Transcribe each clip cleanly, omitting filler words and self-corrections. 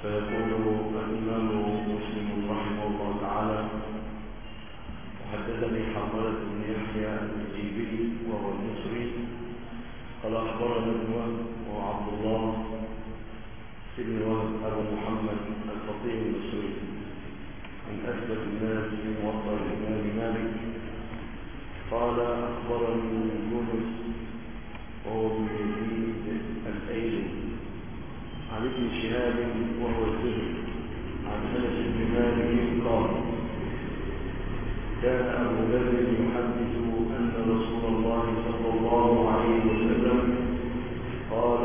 فيقول الإمام مسلم رحمه الله تعالى: وحدثني حرملة بن يحيى الجيبي وهو المصري قال أخبرنا ابن وهب وعبد الله بن وهب أبو محمد الفقيه المصري من أثبت الناس في موطأ الإمام مالك قال أخبرني يونس وهو ابن يزيد الأيلي عن ابن شهاب وهو الزهري عن أنس بن مالك قال: كان أبو ذر يحدث أن رسول الله صلى الله عليه وسلم قال: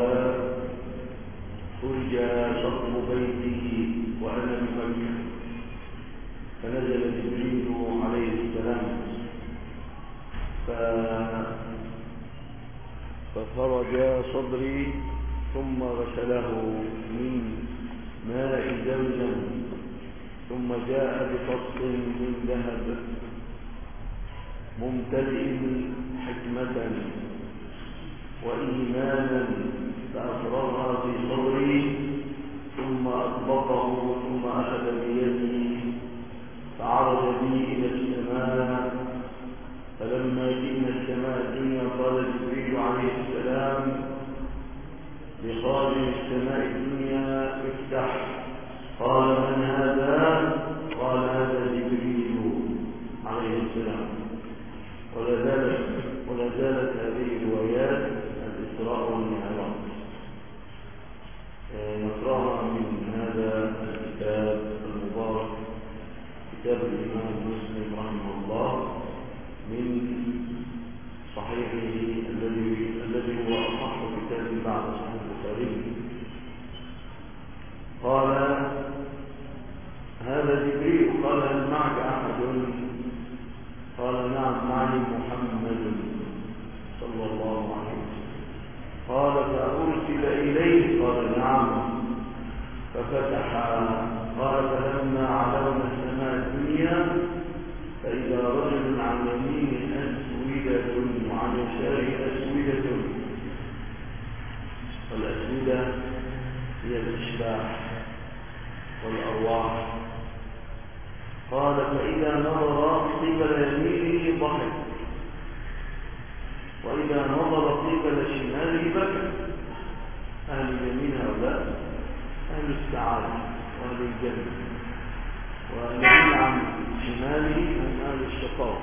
أرجى شطر بيته وأنا بمكة، فنزل جبريل عليه السلام ففرج صدري ثم غسله من ماء زمزم ثم جاء بفصل من ذهب ممتلئ حكمة وإيمانا فأفرغها في صدري ثم أطبقه ثم أخذ بيدي فعرج بي إلى السماء، فلما جئنا السماء الدنيا قال جبريل عليه السلام لخازن السماء الدنيا: افتح. قال: من هذا؟ قال: هذا جبريل عليه السلام. ولا زالت هذه الروايات الإسراء والمعراج. نقرأها من هذا الكتاب المبارك، كتاب الإمام مسلم رحمه الله، من صحيحه الذي هو أصح كتاب بعد صحيح البخاري. قال: هذا جبريل. قال: هل معك أحد؟ قال: نعم، معي محمد صلى الله عليه وسلم. قال: فأرسل إليه؟ قال: نعم. ففتح. قال: فلما علونا السماء الدنيا فإذا رجل عن يمينه أسودة وعن يساره أسودة، والأسودة هي الأشباح والأرواح. قال: فإذا نظر قبل يمينه ضحك، وإذا نظر قبل شماله بكى. أهل اليمين هؤلاء أهل السعادة وأهل الجنة، والذين عن شماله هم أهل الشقاوة.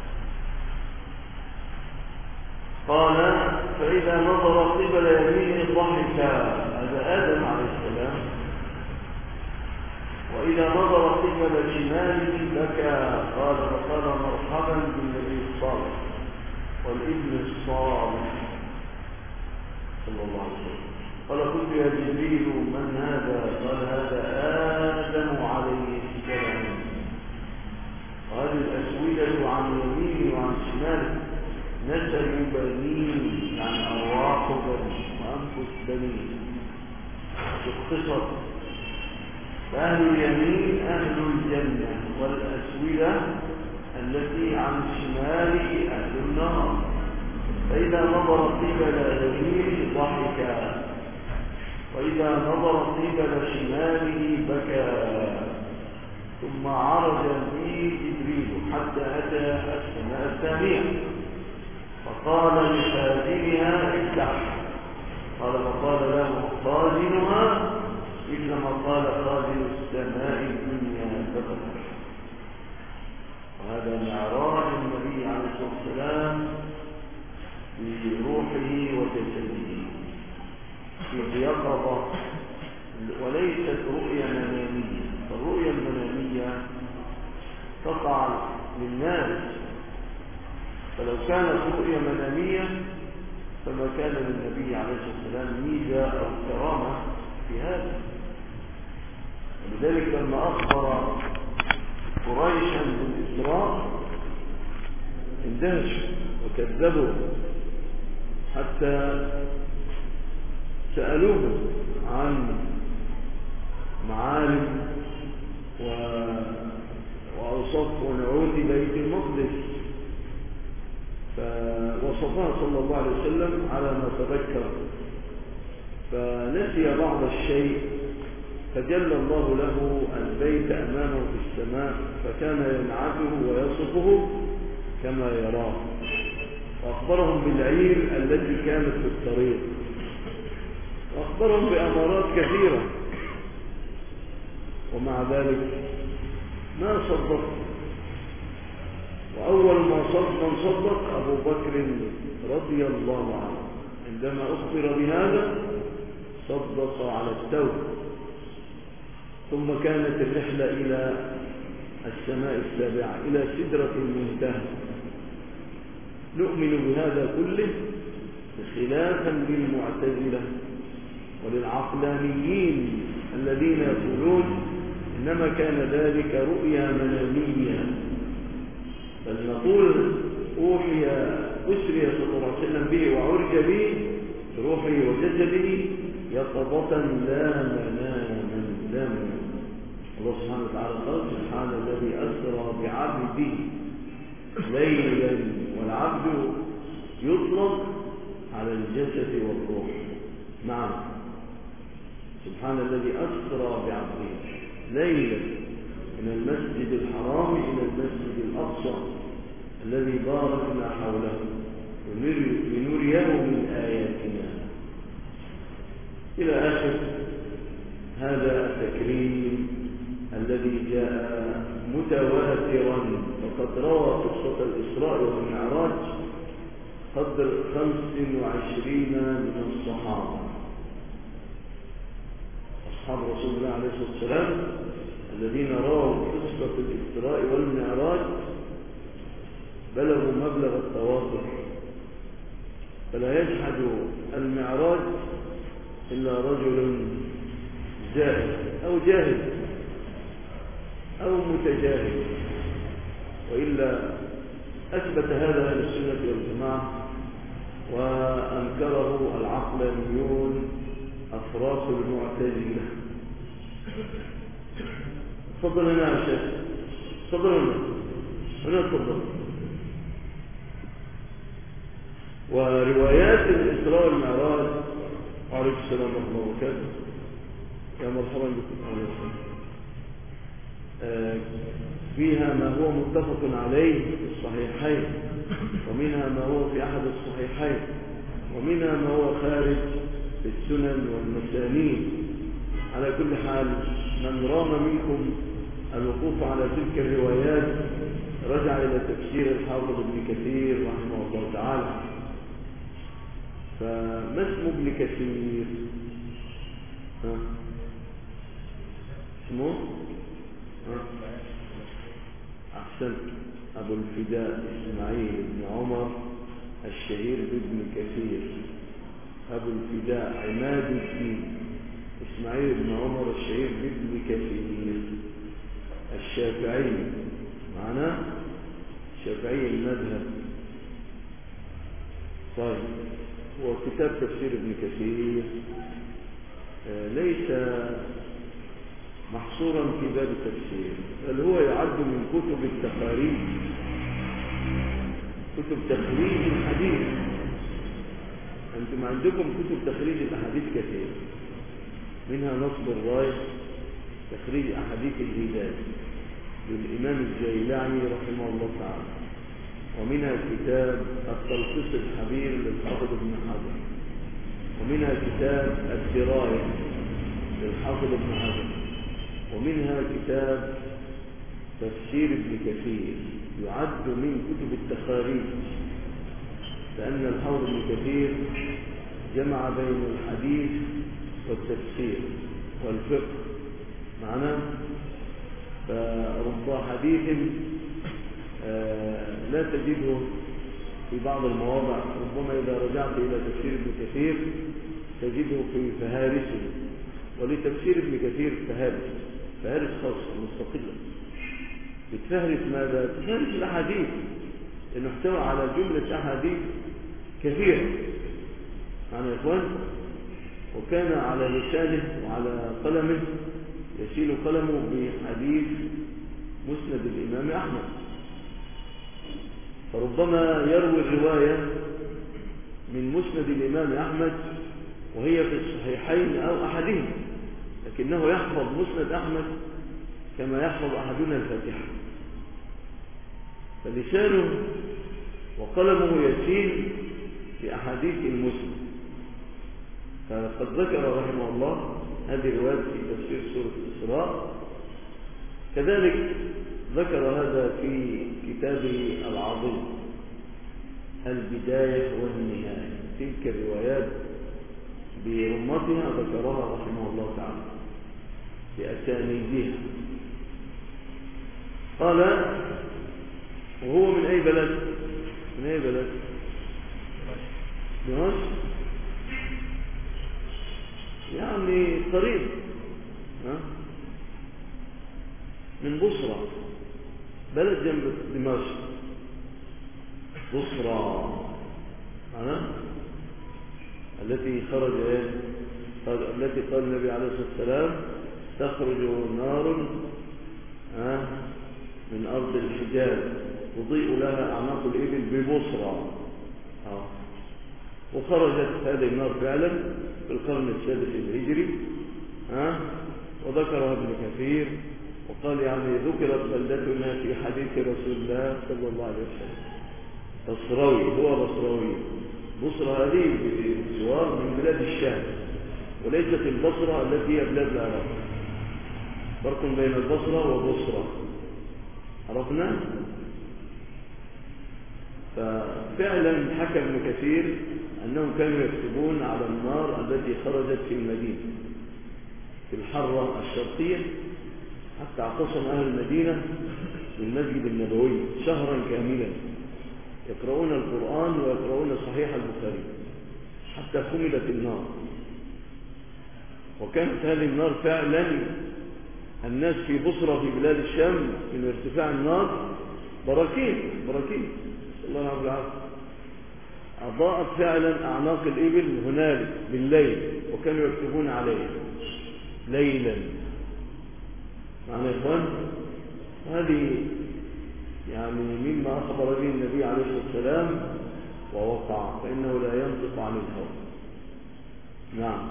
قال: فإذا نظر قبل يمينه ضحك، هذا آدم عليه السلام. وإذا نظر قبل شماله بكى. قال: فقال: مرحبا بالنبي الصالح والابن الصالح صلى الله عليه وسلم. قال: قلت: يا جبريل من هذا؟ قال: هذا آدم عليه السلام. وهذه الأسودة عن يمينه وعن شماله نسل بنين، يعني أرواح بنين وأنفس بنين باختصر. فأهل اليمين أهل الجنة، والأسودة التي عن شماله أهل النار. فإذا نظر قبل يمينه ضحك، وإذا نظر قبل شماله بكى. ثم عرج به جبريل حتى أتى السماء الثانية فقال لخازنها: افتح. قال: فقال له خازنها مثل ما قال خازن السماء الدنيا ففتح. وهذا معراج النبي عليه الصلاة والسلام بروحه وجسده في يقظة، وليست رؤيا منامية. فالرؤيا المنامية تقع للناس، فلو كانت رؤيا منامية فما كان للنبي عليه الصلاة والسلام ميزة أو كرامة في هذا. ولذلك لما أخبر قريشا بالإسراء اندهشوا وكذبوا، حتى سألوه عن معالم وأوصاف ونعوت بيت المقدس، فوصفها صلى الله عليه وسلم على ما تذكر، فنسي بعض الشيء فجل الله له البيت أمامه في السماء فكان ينعته ويصفه كما يراه، وأخبرهم بالعير التي كانت في الطريق، وأخبرهم بأمارات كثيرة، ومع ذلك ما صدق. وأول من صدق أبو بكر رضي الله عنه عندما أخبر بهذا صدق على التوبة. ثم كانت الرحلة إلى السماء السابعة إلى سدرة المنتهى. نؤمن بهذا كله خلافا للمعتزلة وللعقلانيين الذين يقولون إنما كان ذلك رؤيا منامية. بل نقول أسري صلى الله عليه وسلم به وعرج به بروحه وجسده يقظة لا مناما لا منام. الله سبحانه وتعالى قال سبحان الذي أسرى بعبده ليلا، والعبد يطلق على الجسد والروح معا. سبحان الذي أسرى بعبده ليلا من المسجد الحرام إلى المسجد الأقصى الذي باركنا حوله لنريه من آياتنا إلى آخر هذا التكريم الذي جاء متواترا. وقد روى قصة الإسراء والمعراج قدر 25 من الصحابة أصحاب رسول الله عليه الصلاة والسلام الذين رووا قصة الإسراء والمعراج بلغوا مبلغ التواتر. فلا يجحد المعراج إلا رجل جاهل أو جاهل أو متجاهل، وإلا أثبت هذا أهل السنة والجماعة وأنكره العقلانيون أفراط المعتزلة. تفضل هنا يا شيخ، تفضل هنا تفضل. وروايات الإسراء والمعراج عليكم السلام ورحمة الله وبركاته، يا مرحبا بكم. فيها ما هو متفق عليه في الصحيحين، ومنها ما هو في أحد الصحيحين، ومنها ما هو خارج في السنن والمسانيد. على كل حال من رام منكم الوقوف على تلك الروايات رجع إلى تفسير الحافظ ابن كثير رحمه الله تعالى. فما اسم ابن كثير؟ اسمه أحسن أبو الفداء إسماعيل بن عمر الشهير بابن كثير. أبو الفداء عماد الدين إسماعيل بن عمر الشهير بابن كثير الشافعي، معنا شافعي المذهب. طيب، وكتاب تفسير ابن كثير ليس محصورا في باب التفسير، بل هو يعد من كتب التخاريج، كتب تخريج الحديث. أنتم عندكم كتب تخريج الأحاديث كثير، منها نصب الراية تخريج أحاديث الهداية للإمام الجيلاني رحمه الله تعالى، ومنها كتاب التلخيص الحبير للحافظ ابن حجر، ومنها كتاب الدراية للحافظ ابن حجر، ومنها كتاب تفسير ابن كثير يعد من كتب التخاريج، لأن الحافظ ابن كثير جمع بين الحديث والتفسير والفقه معنا. فرب حديث لا تجده في بعض المواضع، ربما إذا رجعت إلى تفسير ابن كثير تجده في فهارسه، ولتفسير ابن كثير فهارس خاصة مستقلة بتفهرس ماذا؟ تفهرس الأحاديث، لأنه احتوى على جملة أحاديث كثيرة معنا يا إخوان. وكان على لسانه وعلى قلمه يسيل قلمه بحديث مسند الإمام أحمد، فربما يروي الرواية من مسند الإمام أحمد وهي في الصحيحين أو أحدهما، لكنه يحفظ مسند أحمد كما يحفظ أحدنا الفاتحة، فلسانه وقلمه يسير بأحاديث المسند. فقد ذكر رحمه الله هذه الرواية في تفسير سورة الإسراء، كذلك ذكر هذا في كتابه العظيم البداية والنهاية. تلك الروايات برمتها ذكرها رحمه الله تعالى بأسانيدها. قال: وهو من أي بلد؟ من أي بلد؟ دمشق، يعني قريب من بصرة، بلد جنب دمشق، بصرة التي خرج التي قال النبي عليه الصلاة والسلام: تخرج نار من أرض الحجاز تضيء لها أعناق الإبل ببصرة. وخرجت هذه النار فعلا في القرن السادس الهجري، وذكرها ابن كثير وقال يعني ذكرت بلدتنا في حديث رسول الله صلى الله عليه وسلم. بصراوي، هو بصراوي. بصرة هذه بجوار من بلاد الشام، وليست البصرة التي هي بلاد العراق. فرق بين البصرة وبصرة، عرفنا؟ ففعلا حكى ابن كثير أنهم كانوا يكتبون على النار التي خرجت في المدينة في الحرة الشرقية، حتى اعتصم أهل المدينة بالمسجد النبوي شهرا كاملا يقرؤون القرآن ويقرؤون صحيح البخاري حتى خمدت النار. وكانت هذه النار فعلا الناس في بصرة في بلاد الشام من ارتفاع النار براكين الله يعافي العافية، أضاءت فعلا أعناق الإبل هنالك بالليل، وكانوا يكتبون عليه ليلا. معنى يا إخوان هذه يعني مما أخبر به النبي عليه الصلاة والسلام ووقع، فإنه لا ينطق عن الهوى. نعم.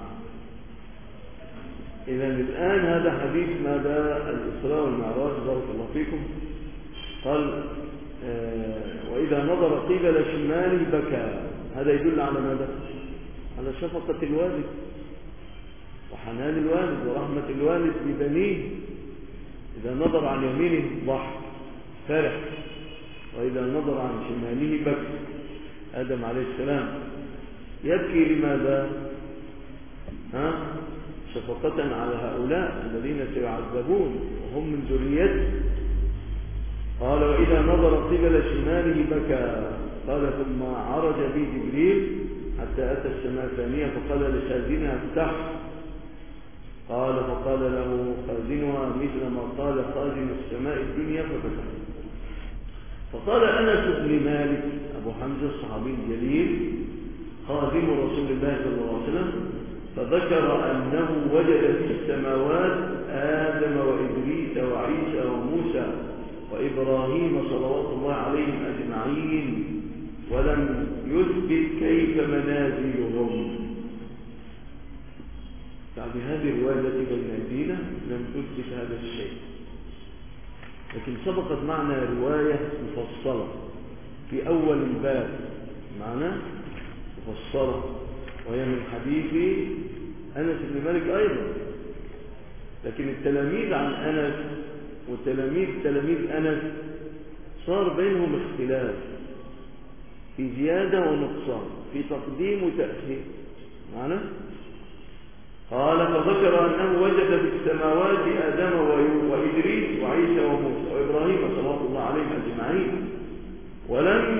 إذن الآن هذا حديث ماذا؟ الإسراء والمعراج، بارك الله فيكم. قال: وإذا نظر قبل شماله بكى. هذا يدل على ماذا؟ على شفقة الوالد وحنان الوالد ورحمة الوالد ببنيه. إذا نظر عن يمينه ضحك فرح، وإذا نظر عن شماله بكى. آدم عليه السلام يبكي لماذا؟ شفقة على هؤلاء الذين سيعذبون وهم من ذريته. قال: وإذا نظر قبل شماله بكى. قال: ثم عرج بي جبريل حتى أتى السماء الثانية فقال لخازنها: افتح. قال: فقال له خازنها مثل ما قال خازن السماء الدنيا ففتح. فقال أنس بن مالك أبو حمزة الصحابي الجليل خازن رسول الله صلى الله عليه وسلم، فذكر أنه وجد في السماوات آدم وإدريس وعيسى وموسى وإبراهيم صلوات الله عليهم أجمعين، ولم يثبت كيف منازلهم. يعني هذه الرواية التي بين أيدينا لم تثبت هذا الشيء، لكن سبقت معنا رواية مفصلة في أول الباب، معنى مفصلة، وهي من حديث أنس بن مالك أيضا. لكن التلاميذ عن أنس تلاميذ أنس صار بينهم اختلاف في زيادة ونقصان، في تقديم وتأخير. معنى قال: فذكر أنه وجد في السماوات آدم وإدريس وعيسى وموسى وإبراهيم صلوات الله عليهم أجمعين، ولم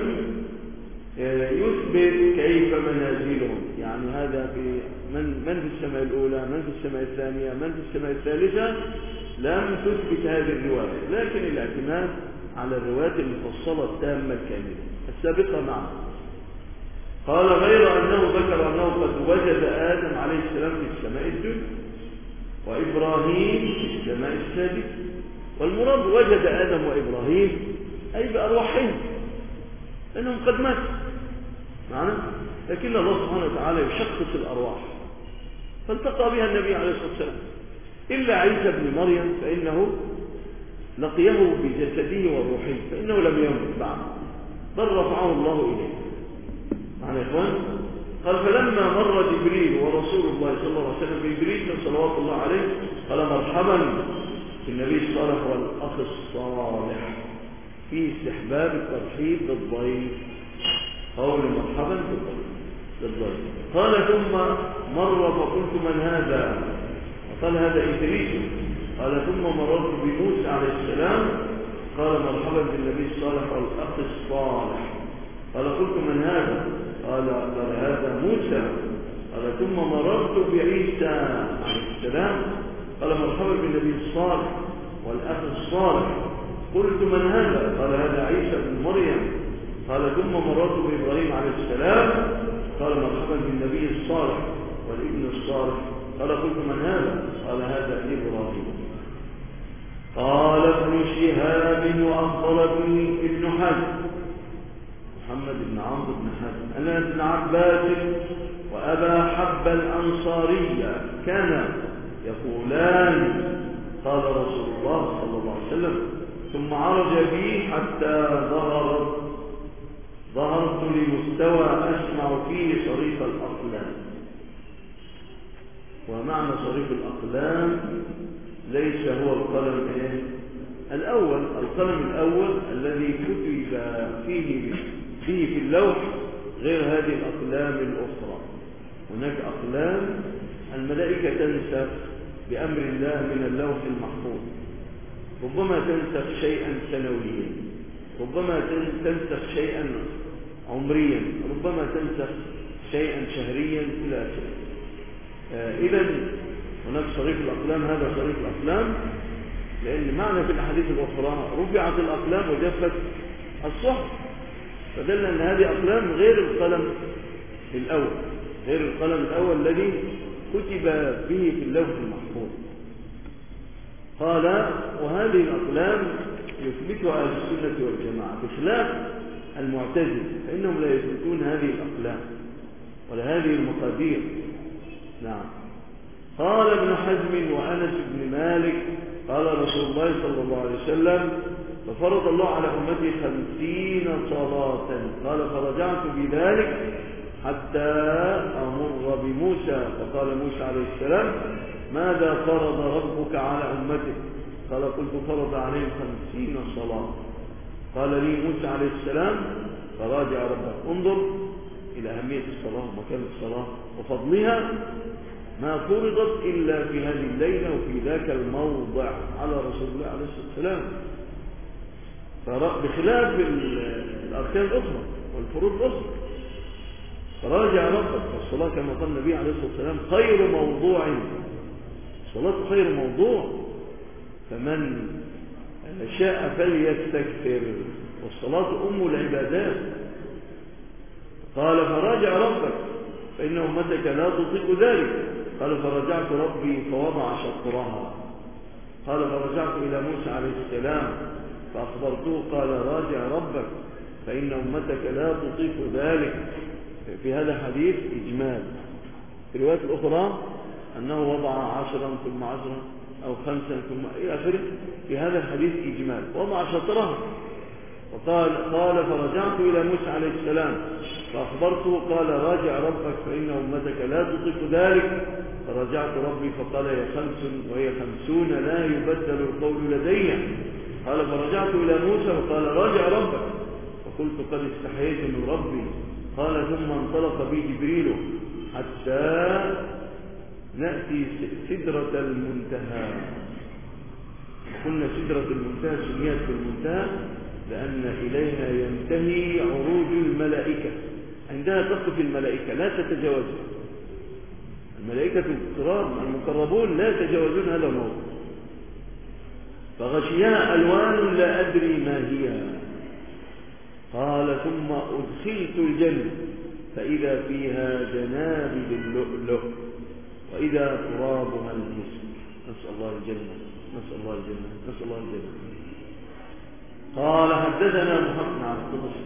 يثبت كيف منازلهم. يعني هذا في من في السماء الأولى، من في السماء الثانية، من في السماء الثالثة، لم تثبت هذه الرواية، لكن الاعتماد على الروايات المفصلة التامة الكاملة السابقة معه. قال: غير أنه ذكر أنه قد وجد آدم عليه السلام في السماء الدنيا وإبراهيم في السماء السادسة. والمراد وجد آدم وإبراهيم أي بأرواحهم، لأنهم قد ماتوا معنا، لكن الله سبحانه وتعالى يشخص الأرواح، فالتقى بها النبي عليه الصلاة والسلام إلا عيسى بن مريم فإنه لقيه بجسده وروحه، فإنه لم يمت بعد، بل رفعه الله إليه. معنى يا إخوان؟ قال فلما مر جبريل ورسول الله صلى الله عليه وسلم بإدريس صلوات الله عليه قال مرحبا بالنبي الصالح والأخ الصالح، في استحباب الترحيب بالضيف، قول مرحبا بالضيف. قال ثم مر فقلت من هذا؟ قال هذا إدريس. قال ثم مررت بموسى عليه السلام، قال مرحبا بالنبي الصالح والأخ الصالح. قال قلت من هذا؟ قال هذا موسى. قال ثم مررت بعيسى عليه السلام، قال مرحبا بالنبي الصالح والأخ الصالح. قلت من هذا؟ قال هذا عيسى بن مريم. قال ثم مررت بإبراهيم عليه السلام، قال مرحبا بالنبي الصالح والابن الصالح. قال قلت من هذا؟ قال هذا إبراهيم. قال ابن شهاب وأخبرني ابن حزم محمد بن عمرو بن حزم أن ابن عباس وأبا حب الأنصاري كان يقولان قال رسول الله صلى الله عليه وسلم ثم عرج بي حتى ظهرت لمستوى أسمع فيه صريف الأقلام. ومعنى صريف الأقلام ليس هو القلم الأول، القلم الأول الذي كتب فيه في اللوح، غير هذه الأقلام الأخرى. هناك أقلام الملائكة تنسخ بأمر الله من اللوح المحفوظ، ربما تنسخ شيئا سنويا، ربما تنسخ شيئا عمريا، ربما تنسخ شيئا شهريا إلى آخره. إذن هناك صريف الأقلام، هذا صريف الأقلام، لأن معنى في الأحاديث الأخرى رفعت الأقلام وجفت الصحف، فدل أن هذه أقلام غير القلم الأول، غير القلم الأول الذي كتب به في اللوح المحفوظ. قال وهذه الأقلام يثبتها أهل السنة والجماعة بخلاف المعتزلة، فإنهم لا يثبتون هذه الأقلام ولا هذه المقادير. نعم. قال ابن حزم وأنس بن مالك قال رسول الله صلى الله عليه وسلم ففرض الله على أمتي 50 صلاة. قال فرجعت بذلك حتى أمر بموسى، فقال موسى عليه السلام ماذا فرض ربك على أمتك؟ قال قلت فرض عليهم 50 صلاة. قال لي موسى عليه السلام فراجع ربك. انظر إلى أهمية الصلاة ومكان الصلاة وفضلها، ما فرضت إلا في هذه الليلة وفي ذاك الموضع على رسول الله عليه الصلاة والسلام، بخلاف الأركان الأخرى والفروض الأخرى. فراجع ربك. والصلاة كما قال النبي عليه الصلاة والسلام خير موضوع، الصلاة خير موضوع، فمن شاء فليستكثر، والصلاة أم العبادات. قال فراجع ربك فإن أمتك لا تطيق ذلك. قال فرجعت ربي فوضع شطرها. قال فرجعت إلى موسى عليه السلام فأخبرته قال راجع ربك فإن أمتك لا تطيق ذلك. في هذا الحديث إجمال. في الروايات الأخرى أنه وضع 10 ثم 10 أو 5 ثم إلى آخره. في هذا الحديث إجمال، وضع شطرها. وقال فرجعت إلى موسى عليه السلام فأخبرته قال راجع ربك فإن أمتك لا تطيق ذلك. فرجعت ربي فقال هي 5 وهي 50 لا يبدل القول لدي. قال فرجعت إلى موسى وقال راجع ربك، فقلت قد استحييت من ربي. قال ثم انطلق بي جبريل حتى نأتي سدرة المنتهى. قلنا سدرة المنتهى سميت بالمنتهى لأن إليها ينتهي عروج الملائكة، عندها تقف الملائكة لا تتجاوزها. الملائكة الكرام المقربون لا يتجاوزون هذا الموضوع. فغشيها ألوان لا أدري ما هي. قال ثم أدخلت الجنة فإذا فيها جنابذ اللؤلؤ وإذا ترابها المسك. نسأل الله الجنة، نسأل الله الجنة، نسأل الله الجنة. قال حدثنا محمد عن القدس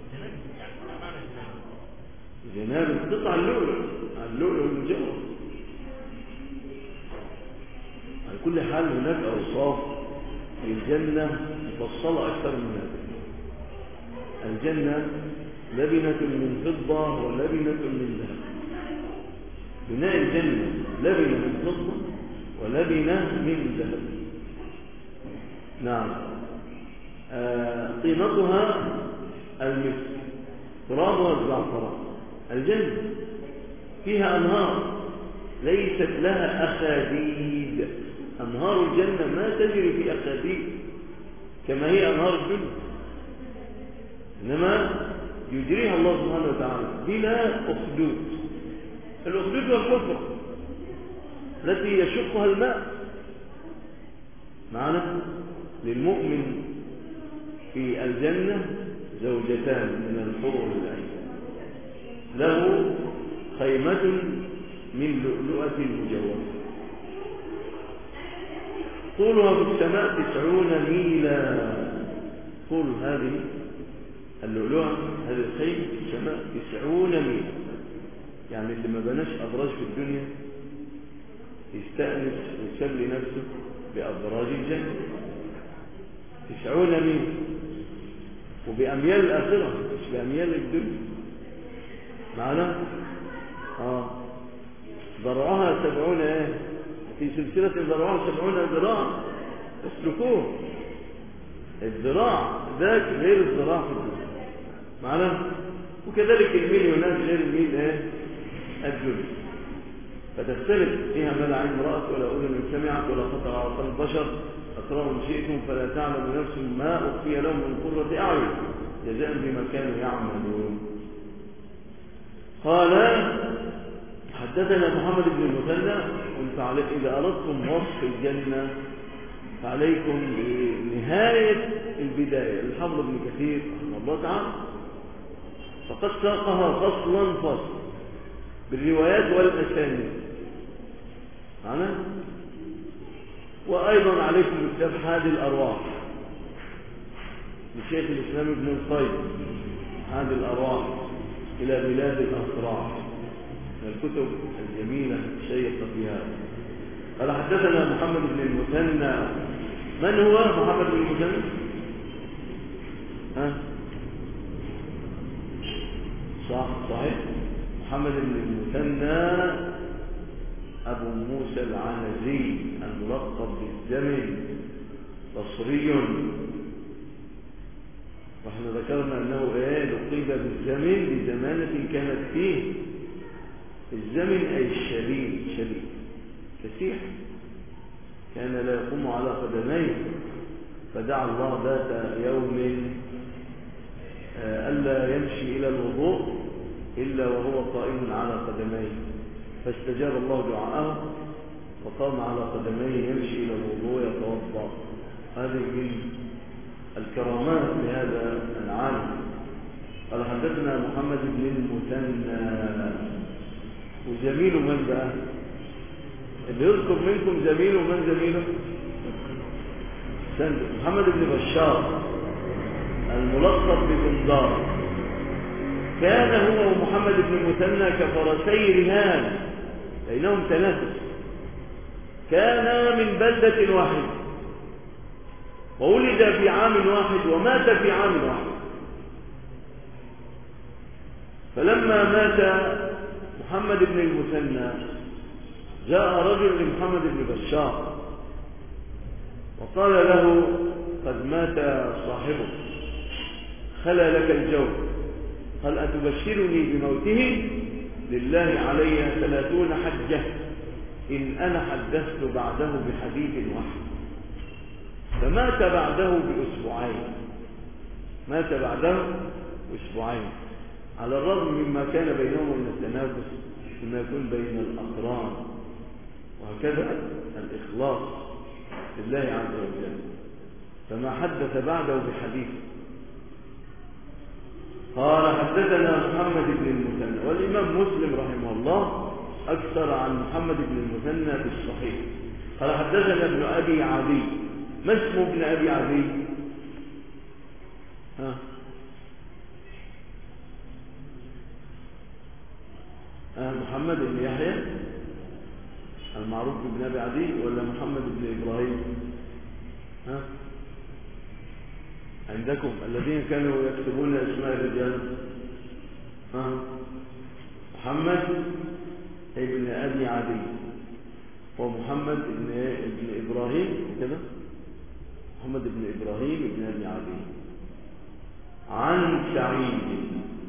جنابذ قطع اللؤلؤ، اللؤلؤ المجوف. كل حال هناك أوصاف للجنة مفصلة أكثر من هذا. الجنة لبنة من فضة ولبنة من ذهب. بناء الجنة لبنة من فضة ولبنة من ذهب. نعم. طينتها المسك، ترابها الزعفران. الجنة فيها أنهار ليست لها أخاديد. أنهار الجنة ما تجري في أخاديد كما هي أنهار الدنيا، إنما يجريها الله سبحانه وتعالى بلا أخدود. الأخدود والحفرة التي يشقها الماء. معنا للمؤمن في الجنة زوجتان من الحور العين، له خيمة من لؤلؤة مجوفة، طولها في السماء 90 ميلا. طول هذه اللؤلؤة، هذه الخيمة في السماء 90 ميلا. يعني اللي ما بناش أبراج في الدنيا يستأنس ويسلي نفسه بأبراج الجنة. 90 ميلا، وبأميال الآخرة مش بأميال الدنيا. معنا ذرعها 70 في سلسلة ذرعها 70 ذراع اسلكوه. الذراع ذاك غير الذراع في الدنيا. معنا. وكذلك الميل هناك غير الميل الدنيا. فتختلف فيها ما لا عين رأت ولا أذن سمعت ولا خطر على قلب بشر. أكرم شئتم فلا تعلم نفس ما أخفي لهم من قرة أعين جزاء بما كانوا يعملون. قال حدثنا محمد بن المثنى. قلت إذا أردتم وصف الجنة فعليكم بنهاية البداية الحافظ ابن كثير رحمه الله تعالى، فقد ساقها فصلا فصلا بالروايات والأسانيد. معنا. وأيضا عليكم بكتاب حاد الأرواح لشيخ الإسلام ابن القيم، حاد الأرواح إلى بلاد الأفراح، من الكتب الجميلة الشيقة في هذا. قال حدثنا محمد بن المثنى. من هو محمد بن المثنى؟ صحيح. محمد بن المثنى أبو موسى العنزي الملقب بالزمن، بصري. واحنا ذكرنا أنه لقب بالزمن لزمانة كانت فيه. الزمن أي الشديد، شديد كثير، كان لا يقوم على قدميه، فدعا الله ذات يوم ألا يمشي إلى الوضوء إلا وهو قائم على قدميه، فاستجاب الله دعاءه وقام على قدميه يمشي إلى الوضوء يتوضأ. هذه من الكرامات لهذا العالم. قال حدثنا محمد بن المثنى. وزميله من بقى؟ اللي يذكر منكم زميله من زميله؟ محمد بن بشار الملقب ببندار. كان هو ومحمد بن المثنى كفرسي رهان بينهم تنافس. كان من بلدة واحدة وولد في عام واحد ومات في عام واحد. فلما مات محمد بن المثنى جاء رجل لمحمد بن بشار وقال له قد مات صاحبك خلى لك الجو. قال أتبشرني بموته؟ لله علي 30 حجة إن أنا حدثت بعده بحديث واحد. فمات بعده بأسبوعين. مات بعده بأسبوعين، على الرغم مما كان بينهم من التنافس فيما يكون بين الأقران. وهكذا الإخلاص لله عز وجل، فما حدث بعده بحديث. قال حدثنا محمد بن المثنى. والإمام مسلم رحمه الله أكثر عن محمد بن المثنى في الصحيح. قال حدثنا ابن أبي عدي. ما اسمه ابن أبي عدي؟ محمد بن يحيى معروف بن أبي عدي ولا محمد بن إبراهيم؟ ها؟ عندكم الذين كانوا يكتبون اسماء الرجال، ها؟ محمد ابن أبي عدي ومحمد ابن إبراهيم كده، محمد بن إبراهيم ابن أبي عدي عن سعيد،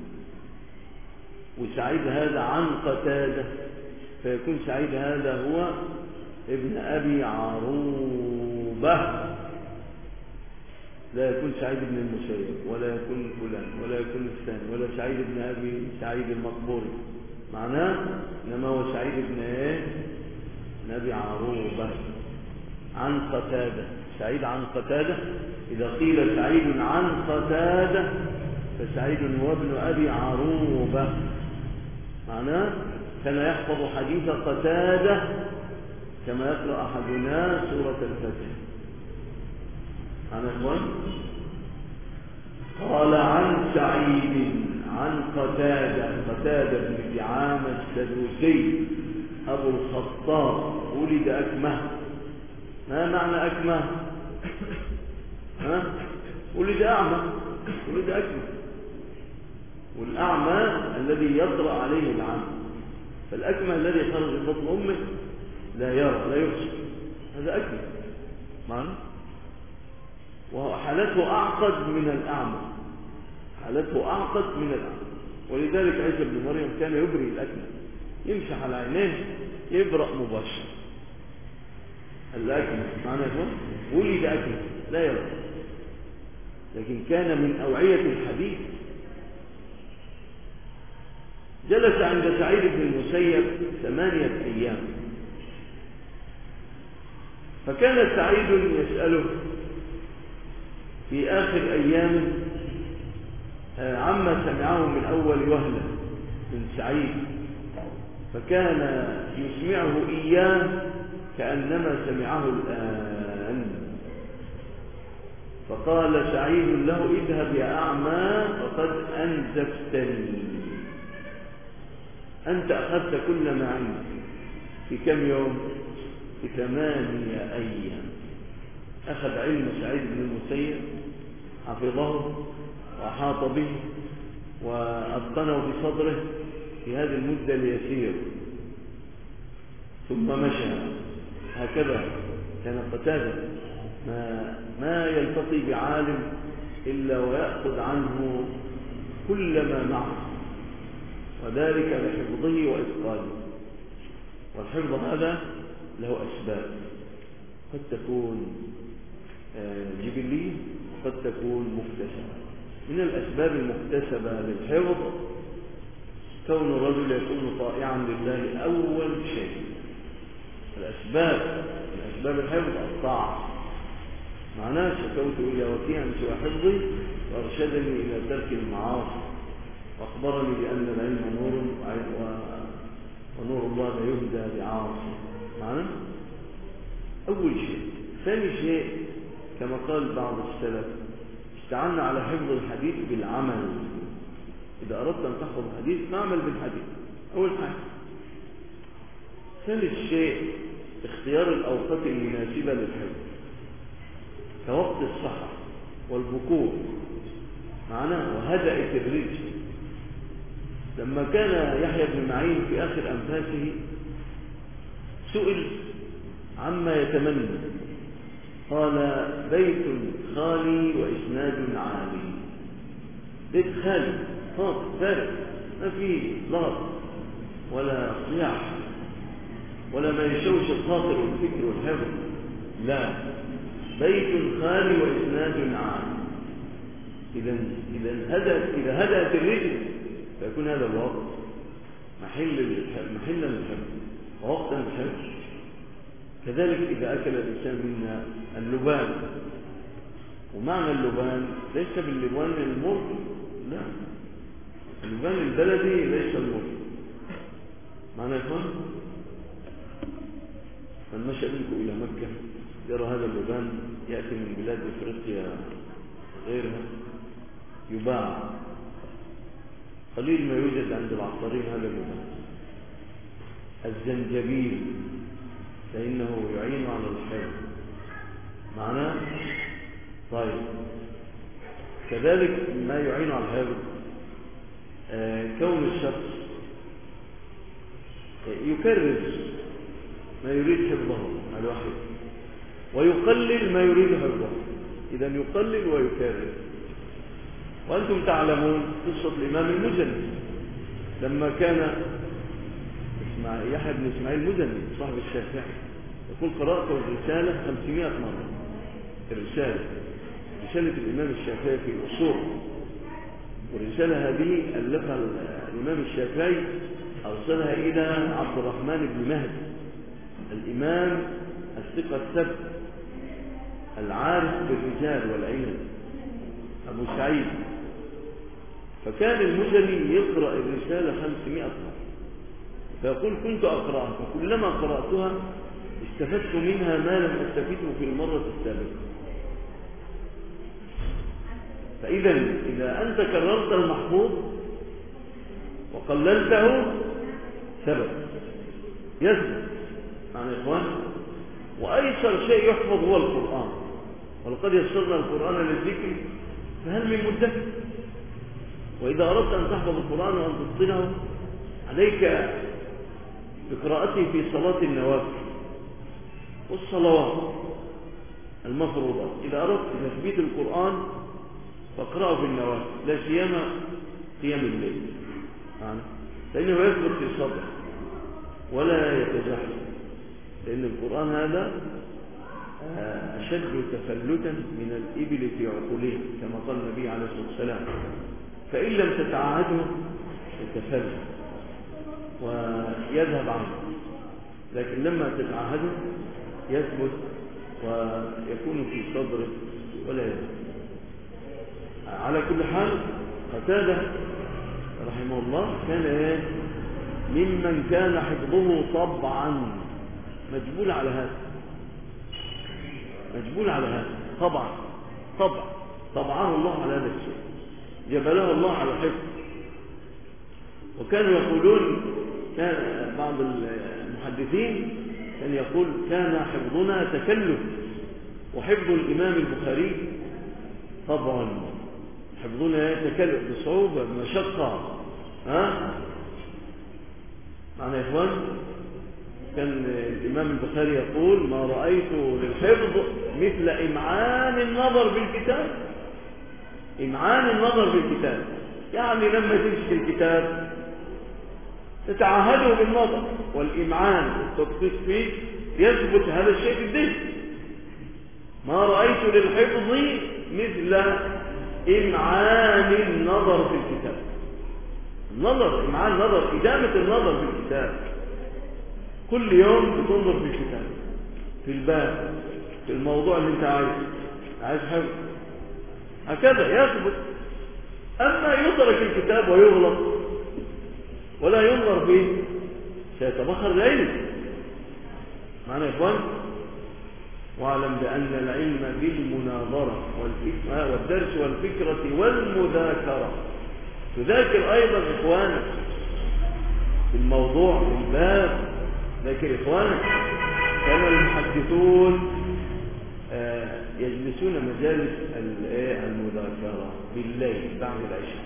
وسعيد هذا عن قتادة، فيكون سعيد هذا هو ابن أبي عروبة، لا يكون سعيد بن المسيب ولا يكون فلان ولا يكون الثاني ولا سعيد بن أبي سعيد المقبوري، معناه إنما هو سعيد بن أبي عروبة عن قتادة. سعيد عن قتادة، إذا قيل سعيد عن قتادة فسعيد هو ابن أبي عروبة، معناه كان يحفظ حديث قتادة كما يقرأ أحدنا سورة الفتح. عن أخوان قال عن سعيد عن قتادة بن دعامة السدوسي أبو الخطاب ولد أكمه. ما معنى أكمه؟ ها؟ ولد أعمى، ولد أكمه، والأعمى الذي يطرأ عليه العمى، فالأكمه الذي خرج من بطن أمه لا يرى لا يبصر، هذا أكمه معنى، وحالته أعقد من الأعمى، حالته أعقد من الأعمى، ولذلك عيسى بن مريم كان يبرئ الأكمه، يمسح على عينيه يبرأ مباشر. الأكمه معنى ولد أكمه لا يرى، لكن كان من أوعية الحديث. جلس عند سعيد بن المسيب 8 أيام، فكان سعيد يسأله في آخر أيامه عما سمعه من أول وهلة من سعيد، فكان يسمعه إياه كأنما سمعه الآن. فقال سعيد له اذهب يا أعمى فقد أنزفتني، أنت أخذت كل ما عندي في كم يوم؟ في 8 أيام. أخذ علم سعيد بن المسيب، حفظه وأحاط به وأتقنه في صدره في هذه المدة اليسيرة، ثم مشى. هكذا كان قتادة ما يلتقي بعالم إلا ويأخذ عنه كل ما معه، وذلك لحفظه وإتقانه. والحفظ هذا له أسباب، قد تكون جبلية وقد تكون مكتسبة. من الأسباب المكتسبة للحفظ كون الرجل يكون طائعا لله أول شيء. الأسباب من أسباب الحفظ الطاعة، معناه شكوت إلى وكيع سوء حفظي وأرشدني إلى ترك المعاصي، وأخبرني بأن العلم نور ونور الله لا يهدى بعاصي. معناه أول شيء. ثاني شيء كما قال بعض السلف استعنا على حفظ الحديث بالعمل. إذا أردت أن تحفظ الحديث فاعمل بالحديث أول حاجة. ثالث شيء اختيار الأوقات المناسبة للحفظ كوقت السحر والبكور، معناه وهدأت الرجل. لما كان يحيى بن معين في آخر أنفاسه سئل عما يتمنى، قال بيت خالي وإسناد عالي. بيت خالي فاضي فارغ، ما فيه لغط ولا صياح ولا ما يشوش الخاطر والفكر والحفظ، لا، بيت خالي وإسناد عالي. إذا هدأت الرجل فيكون هذا الوقت محلا للحفظ ووقتا للحفظ. كذلك إذا أكل الإنسان منا اللبان، ومعنى اللبان ليس باللبان المر، لا، اللبان البلدي ليس المر. معنى يكون من مشى منكم إلى مكة يرى هذا اللبان يأتي من بلاد إفريقيا غيرها، يباع قليل ما يوجد عند العطارين هذا اللبان. الزنجبيل فإنه يعين على الحفظ. معناه طيب كذلك ما يعين على الحفظ كون الشخص يكرر ما يريد حفظه الوحيد ويقلل ما يريد حفظه، إذا يقلل ويكرر. وأنتم تعلمون قصة الإمام المزني لما كان يحيى بن إسماعيل المزني صاحب الشافعي يقول قرأت الرسالة 500 مرة. رسالة الإمام الشافعي في الأصول، والرسالة هذه ألفها الإمام الشافعي أرسلها إلى عبد الرحمن بن مهدي الإمام الثقة الثبت العارف بالرجال والعلم أبو سعيد. فكان المزني يقرأ الرسالة 500 مرة، فيقول كنت أقرأها فكلما قرأتها استفدت منها ما لم أستفده في المرة السابقة. إذا أنت كررت المحفوظ وقللته ثبت يثبت. معنى يا إخوان، وأيسر شيء يحفظ هو القرآن، ولقد يسرنا القرآن للذكر فهل من مدكر. وإذا أردت أن تحفظ القرآن وأن تتقنه عليك بقراءته في صلاة النوافل والصلوات المفروضة. إذا أردت تثبيت القرآن فاقرأه في النوافل، لا سيما قيام الليل، لأنه يثبت في الصدر ولا يتزحزح، لأن القرآن هذا أشد تفلتا من الإبل في عقولها كما قال النبي عليه الصلاة والسلام. فإن لم تتعاهده يتفلت ويذهب عنه، لكن لما تتعاهده يثبت ويكون في صدره ولا يذهب. على كل حال قتادة رحمه الله كان ممن كان حفظه طبعا مجبول على هذا، طبعه الله على هذا الشيء، جبله الله على الحفظ. وكانوا يقولون، كان بعض المحدثين كان يقول كان حفظنا تكلف، وحفظ الإمام البخاري طبعا حفظنا يتكلف بصعوبة بمشقة. معنى يا إخوان، كان الإمام البخاري يقول ما رأيت للحفظ مثل إمعان النظر بالكتاب. يعني لما تمسك الكتاب تتعاهده بالنظر، والإمعان والتدقيق فيه يثبت هذا الشيء في الذهن. ما رأيت للحفظ مثل إمعان النظر في الكتاب. إمعان النظر، إدامة النظر في الكتاب، كل يوم بتنظر في الكتاب، في الباب، في الموضوع اللي انت عايز حفظ، هكذا يثبت. أما يترك الكتاب ويغلط ولا ينظر فيه سيتبخر العلم. معنى يا إخوان، واعلم بأن العلم بالمناظرة والدرس والفكرة والمذاكرة. تذاكر أيضا إخوانك في الموضوع في الباب، ذاكر إخوانك. كان المحدثون يجلسون مجالس المذاكرة بالليل بعد العشاء،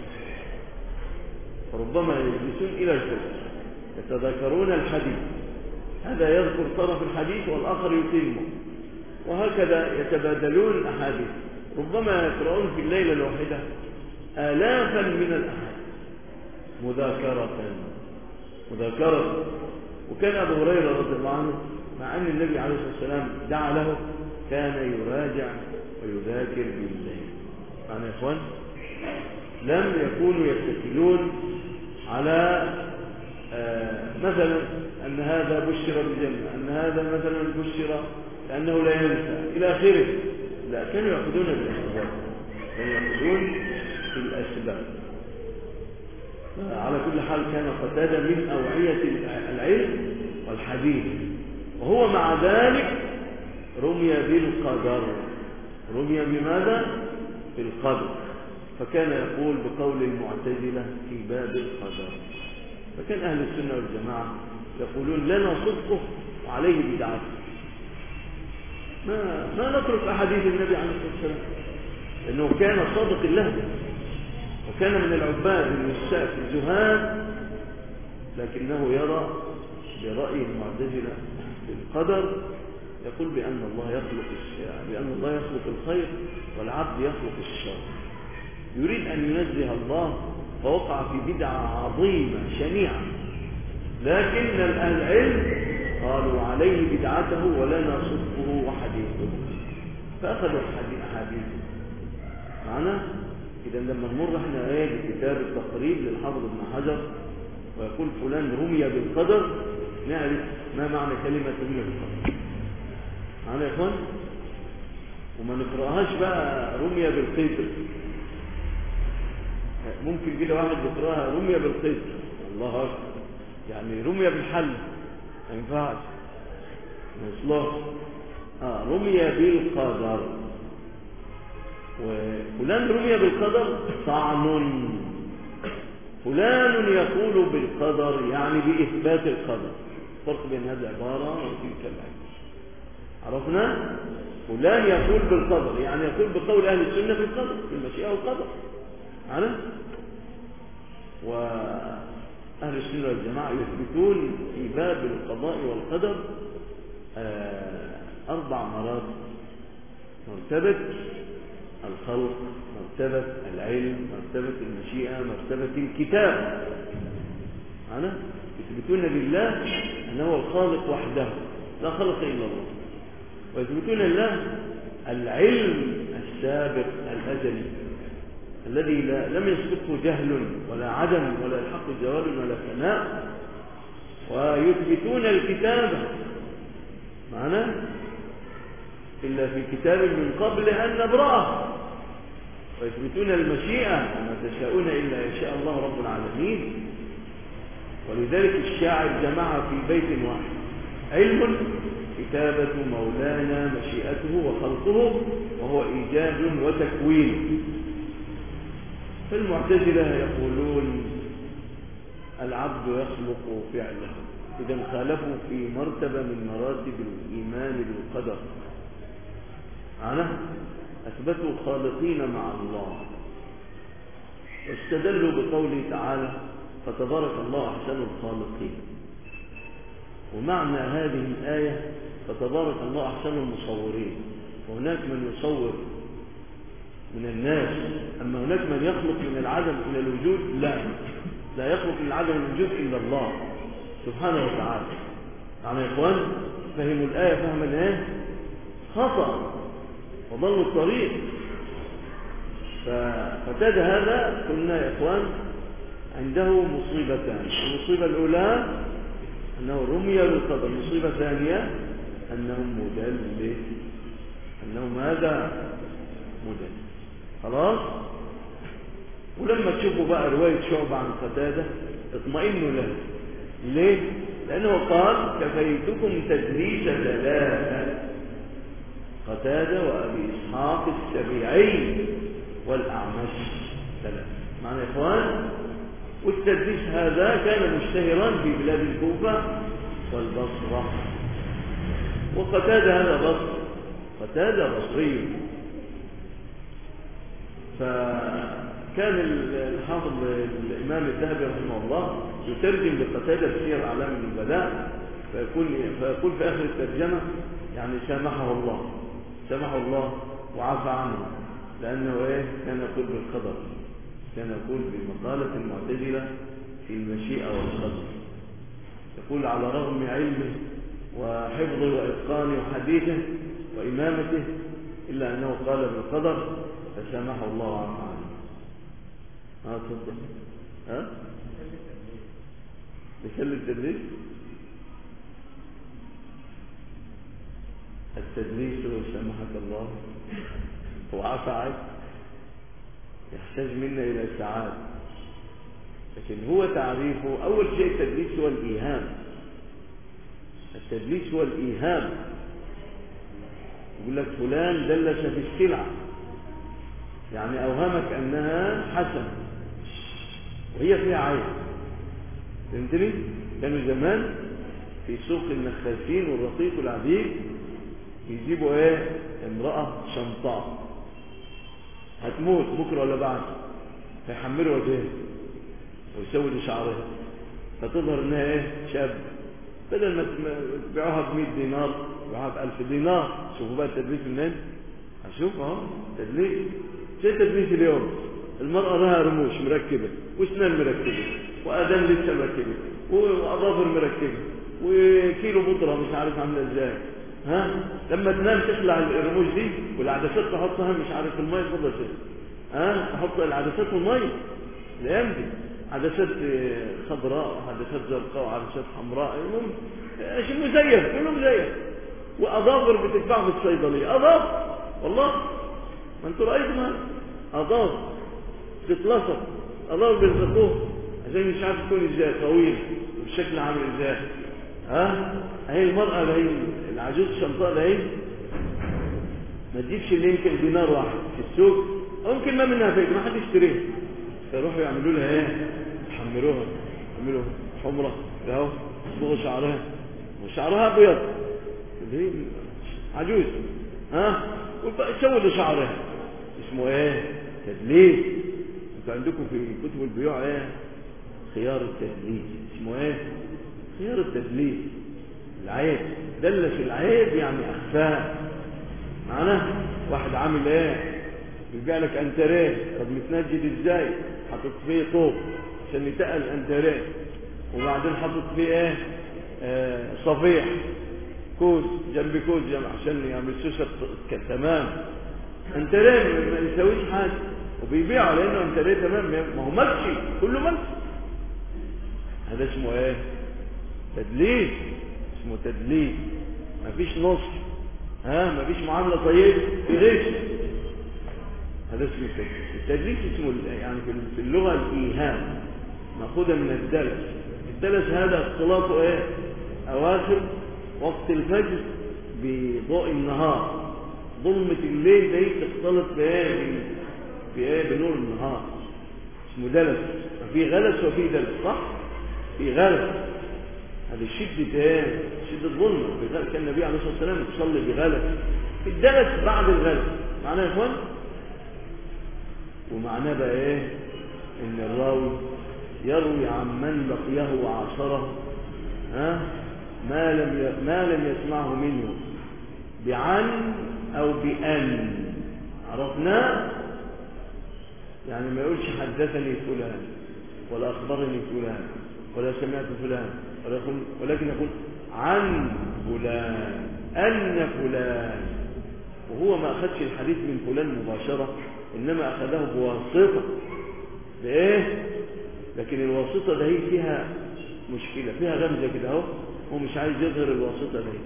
فربما يجلسون إلى الفجر يتذاكرون الحديث، هذا يذكر طرف الحديث والآخر يتمه، وهكذا يتبادلون الأحاديث. ربما يقرؤون في الليلة الواحدة آلافا من الأحاديث مذاكرة. وكان أبو هريرة رضي الله عنه مع أن النبي عليه الصلاة والسلام دعا له كان يراجع ويذاكر بالليل. معنى يا إخوان، لم يكونوا يتكلون على مثلا أن هذا بشر بالجنة، أن هذا مثلا بشر لأنه لا ينسى إلى آخره. لا، كانوا يأخذون بالأسباب، في الأسباب. على كل حال كان قتادة من أوعية العلم والحديث، وهو مع ذلك رمي بالقدر. رمي بماذا؟ بالقدر. فكان يقول بقول المعتزلة في باب القدر. فكان أهل السنة والجماعة يقولون لنا صدقه وعليه بدعته. ما نترك أحاديث النبي عليه الصلاة والسلام، لأنه كان صادق اللهجة وكان من العباد الزهاد، لكنه يرى برأي المعتزلة بالقدر، يقول بأن الله يخلق الخير والعبد يخلق الشر، يريد أن ينزه الله، فوقع في بدعة عظيمة شنيعة، لكن أهل العلم قالوا عليه بدعته ولنا صدقه وحديثه، فأخذوا أحاديثه معنا. إذا لما نمر احنا بكتاب التقريب للحافظ ابن حجر ويقول فلان رمي بالقدر، نعرف ما معنى كلمة رمي بالقدر معنا يا اخوان، وما نقرأهاش بقى رمي بالقدر. ممكن كده واحد يقرأها رمي بالقدر، الله أكبر، يعني رمي بالحل، ما ينفعش مصلح. رمي بالقدر، وفلان رمي بالقدر طعن، فلان يقول بالقدر يعني بإثبات القدر، فرق بين هذه العبارة وتلك العبارة. عرفنا؟ فلان يقول بالقدر يعني يقول بقول أهل السنة في القدر، في المشيئة والقدر. عرفت؟ وأهل السنة والجماعة يثبتون في باب القضاء والقدر 4 مراتب: مرتبة الخلق، مرتبة العلم، مرتبة المشيئة، مرتبة الكتاب. أنا يثبتون لله أنه الخالق وحده لا خلق إلا الله، ويثبتون لله العلم السابق الأزلي الذي لم يسبقه جهل ولا عدم ولا الحق زوال ولا فناء، ويثبتون الكتابة معنا إلا في كتاب من قبل أن نبرأه، ويثبتون المشيئة وما تشاءون إلا يشاء الله رب العالمين. ولذلك الشاعر جمع في بيت واحد: علم كتابة مولانا مشيئته وخلقه وهو إيجاد وتكوين. فالمعتزلة يقولون العبد يخلق فعله، إذا خالفوا في مرتبة من مراتب الإيمان بالقدر. أثبتوا خالقين مع الله، واستدلوا بقوله تعالى: فتبارك الله أحسن الخالقين. ومعنى هذه الآية فتبارك الله أحسن المصورين، وهناك من يصور من الناس، أما هناك من يخلق من العدم إلى الوجود، لا يخلق من العدم إلى الوجود إلا الله سبحانه وتعالى. يعني يا إخوان فهموا الآية فهما خطأ وضلوا الطريق. فاعتاد هذا قلنا يا إخوان عنده مصيبتان: المصيبة الأولى أنه رمي بالقدر، المصيبة الثانية أنه مدلس، أنه ماذا؟ مدلس. خلاص. ولما تشوفوا بقى رواية شعبة عن قتادة اطمئنوا له. ليه؟ لأنه قال: كفيتكم تدليس 3: قتادة وأبي إسحاق السبيعي والأعمش 3. معنى يا إخوان، والتدليس هذا كان مشتهرا في بلاد الكوفة والبصرة، وقتادة هذا بصري، قتادة بصري. فكان الحافظ الإمام الذهبي رحمه الله يترجم لقتادة بسير أعلام النبلاء، فيقول في آخر الترجمة يعني سامحه الله وعفى عنه، لأنه كان يقول بالقدر، كان يقول بمقالة المعتزلة في المشيئة والقدر، يقول على رغم علمه وحفظه وإتقانه وحديثه وإمامته إلا أنه قال بالقدر فسامحه الله وعفى عنه. تفضل. بسل التدليس. التدليس سامحك الله وعفى عنك يحتاج منا إلى ساعات، لكن هو تعريفه أول شيء التدليس هو الإيهام. التدليس هو الإيهام. يقول لك فلان دلس في السلعة، يعني أوهمك أنها حسنة وهي فيها عيب. فهمتني؟ كانوا زمان في سوق النخاسين والرقيق والعبيد يجيبوا ايه؟ امرأة شمطاء هتموت بكرة ولا بعد، فيحملوا وجهها ويسودوا شعرها فتظهر انها ايه؟ شاب. بدل ما تبيعوها ب100 دينار تبيعوها ب1000 دينار. شوفوا بقى التدليس منين. هشوف اهو تدليس. شيء تدليس اليوم المرأة لها رموش مركبة واسنان مركبة وآذان لسه مركبة وأظافر مركبة وكيلو بودرة مش عارف عاملة ازاي. ها لما تنام تخلع الرموش دي والعدسات تحطها مش عارف في المية. تفضل ها تحط العدسات في المية الايام دي، عدسات خضراء وعدسات زرقاء وعدسات حمراء، المهم شيء مزيف كله مزيف. واظافر بتتباع في الصيدليه، اظافر والله ما انتوا رايتم هذا، اظافر تتلصق، اظافر بيلصقوه عشان مش عارف تكون ازاي طويل والشكل عامل ازاي. ها هي المراه اللي هي العجوز الشمطاء ده هي ما تجيبش اللي يمكن دينار واحد في السوق، ممكن ما منها فايده ما حد يشتريها، فيروحوا يعملوا لها ايه؟ يحمروها، يعملوا حمره اهو، يصبغوا شعرها وشعرها ابيض دي عجوز. ها ويسودوا شعرها. اسمه ايه؟ تدليس. انتوا عندكم في كتب البيوع ايه؟ خيار التدليس. اسمه ايه؟ خيار التدليس. العيب دلس العيب يعني اخفاه. معنا واحد عامل ايه؟ بيبيع لك انتريه، طب متنجد ازاي؟ حاطط فيه طوب عشان يتقل انتريه، وبعدين حاطط فيه ايه؟ صفيح كوز جنب كوز عشان يعمل سوسه تمام. انتريه ما يسويش حاجه وبيبيعه لانه انتريه تمام، ما هو مكشي كله مكشي. هذا اسمه ايه؟ تدليس. اسمه تدليس. مفيش نصح، مفيش معامله طيبه، في غش. هذا اسمه التدليس. التدليس اسمه يعني في اللغه الايهام، ماخوذه من الدلس. الدلس هذا اختلاطه ايه؟ اواخر وقت الفجر بضوء النهار، ظلمه الليل دي تختلط بايه؟ بنور النهار. اسمه دلس. في غلس وفي دلس، صح؟ في غلس هذه شدة ايه؟ شدة ظلمة. كان النبي عليه الصلاة والسلام يصلي بغلس. الدلس بعد الغلس معناه يا اخوان، ومعناه بقى ايه؟ ان الراوي يروي عن من لقيه وعاصره ما لم يسمعه منه بعن او بأن. عرفناه يعني ما يقولش حدثني فلان ولا اخبرني فلان ولا سمعت فلان، ولكن يقول عن فلان ان فلان، وهو ما اخذش الحديث من فلان مباشره، انما اخذه بواسطه. بايه؟ لكن الواسطه ده فيها مشكله، فيها غمزه كده اهو، هو مش عايز يظهر الواسطه دي.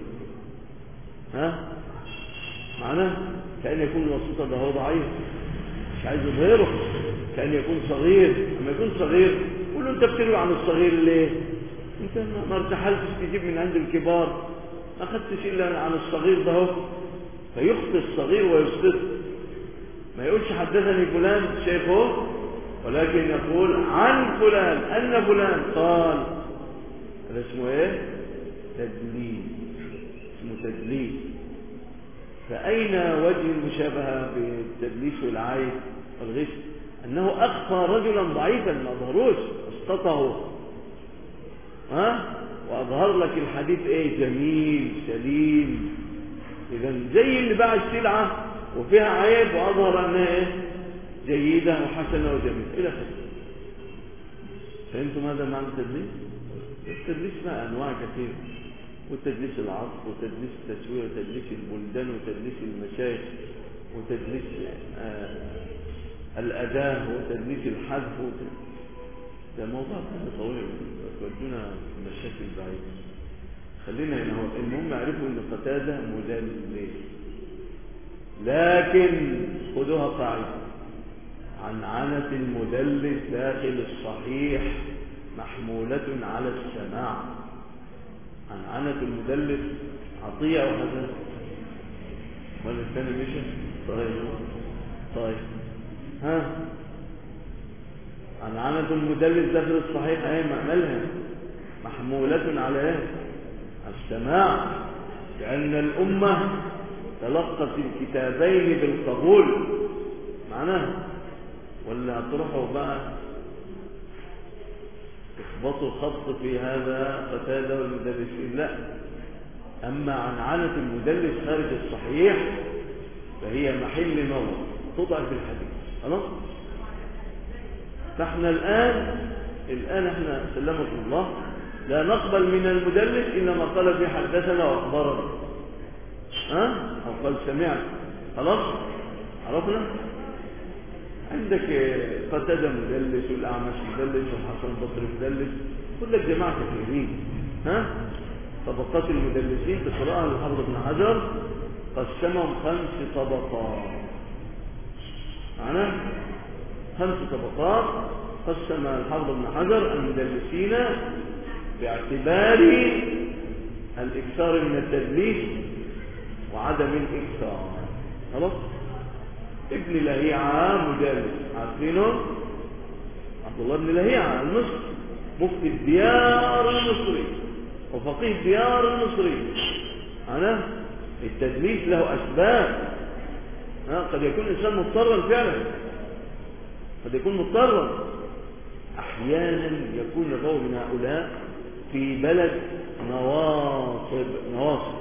معناه كأن يكون الواسطه ده هو ضعيف، مش عايز يظهره، كأن يكون صغير. لما يكون صغير قول له انت بتروي عن الصغير ليه؟ انت ما ارتحلتش تجيب من عند الكبار، ما اخذتش الا عن الصغير ده هو. فيخطئ الصغير ويسقط. ما يقولش حدثني فلان شيخه، ولكن يقول عن فلان ان فلان قال. هذا اسمه ايه؟ تدليس. اسمه تدليس. فأين وجه المشابهة بالتدليس والعيب والغش؟ أنه أخفى رجلا ضعيفا ما ظهروش، اسقطه، وأظهر لك الحديث ايه؟ جميل سليم. إذا زي اللي باع السلعة وفيها عيب وأظهر أنها ايه؟ جيدة وحسنة وجميلة إلى آخره. فهمتم هذا معنى التدليس؟ التدليس ما أنواع كثيرة، وتدليس العصر وتدليس التسوية وتدليس البلدان وتدليس المشايخ وتدليس الأداة وتدليس الحذف ده موضوع طويل تودونا مشاكل بعيدة. خلينا هنا هو المهم اعرفوا ان قتادة مدلس، لكن خذوها قاعدة: عنعنة المدلس داخل الصحيح محمولة على السماع. عنعنة المدلس عطية وحسن ولا الثاني مشى؟ طيب عنعنة المدلس داخل الصحيح ايه معنى؟ محمولة على ايه؟ السماع. لأن الأمة تلقت الكتابين بالقبول معناها، ولا تروحوا بقى اخبطوا الخط في هذا قتادة والمدلسين؟ لا. أما عنعنة المدلس خارج الصحيح فهي محل نظر تضعف الحديث. خلاص. فاحنا الآن احنا سلمكم الله لا نقبل من المدلس إنما قال في حدثنا وأخبرنا أو قال سمعت. خلاص عرفنا. عندك قتادة مدلس والأعمش مدلس والحسن البصري مدلس، كلك جماعة كثيرين. طبقات المدلسين تقرأها الحافظ ابن حجر قسمهم 5 طبقات. معنا 5 طبقات قسم الحافظ ابن حجر المدلسين باعتبار الإكثار من التدليس وعدم الإكثار. خلاص. ابن لهيعة مدلس عارفينه، عبد الله بن لهيعة المصري مفتي الديار المصري وفقيه الديار المصري. أنا التدليس له أسباب. قد يكون الإنسان مضطرا فعلا، قد يكون مضطرا. أحيانا يكون الرجل من هؤلاء في بلد نواصب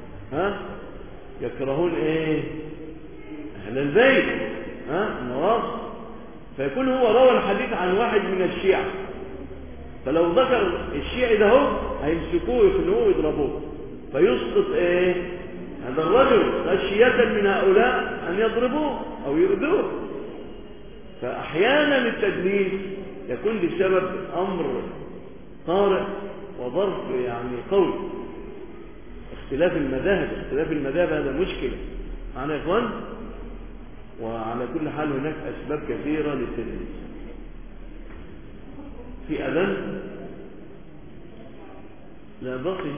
يكرهون أهل البيت النواصب، فيكون هو روى الحديث عن واحد من الشيعة، فلو ذكر الشيعي ده هيمسكوه يخنوه ويضربوه فيسقط هذا الرجل خشية من هؤلاء أن يضربوه أو يؤذوه. فأحيانا التدليس يكون بسبب أمر طارئ وظرف قوي. اختلاف المذاهب هذا مشكلة معنا يا إخوان. وعلى كل حال هناك أسباب كثيرة للتدليس. في أذان لا بقي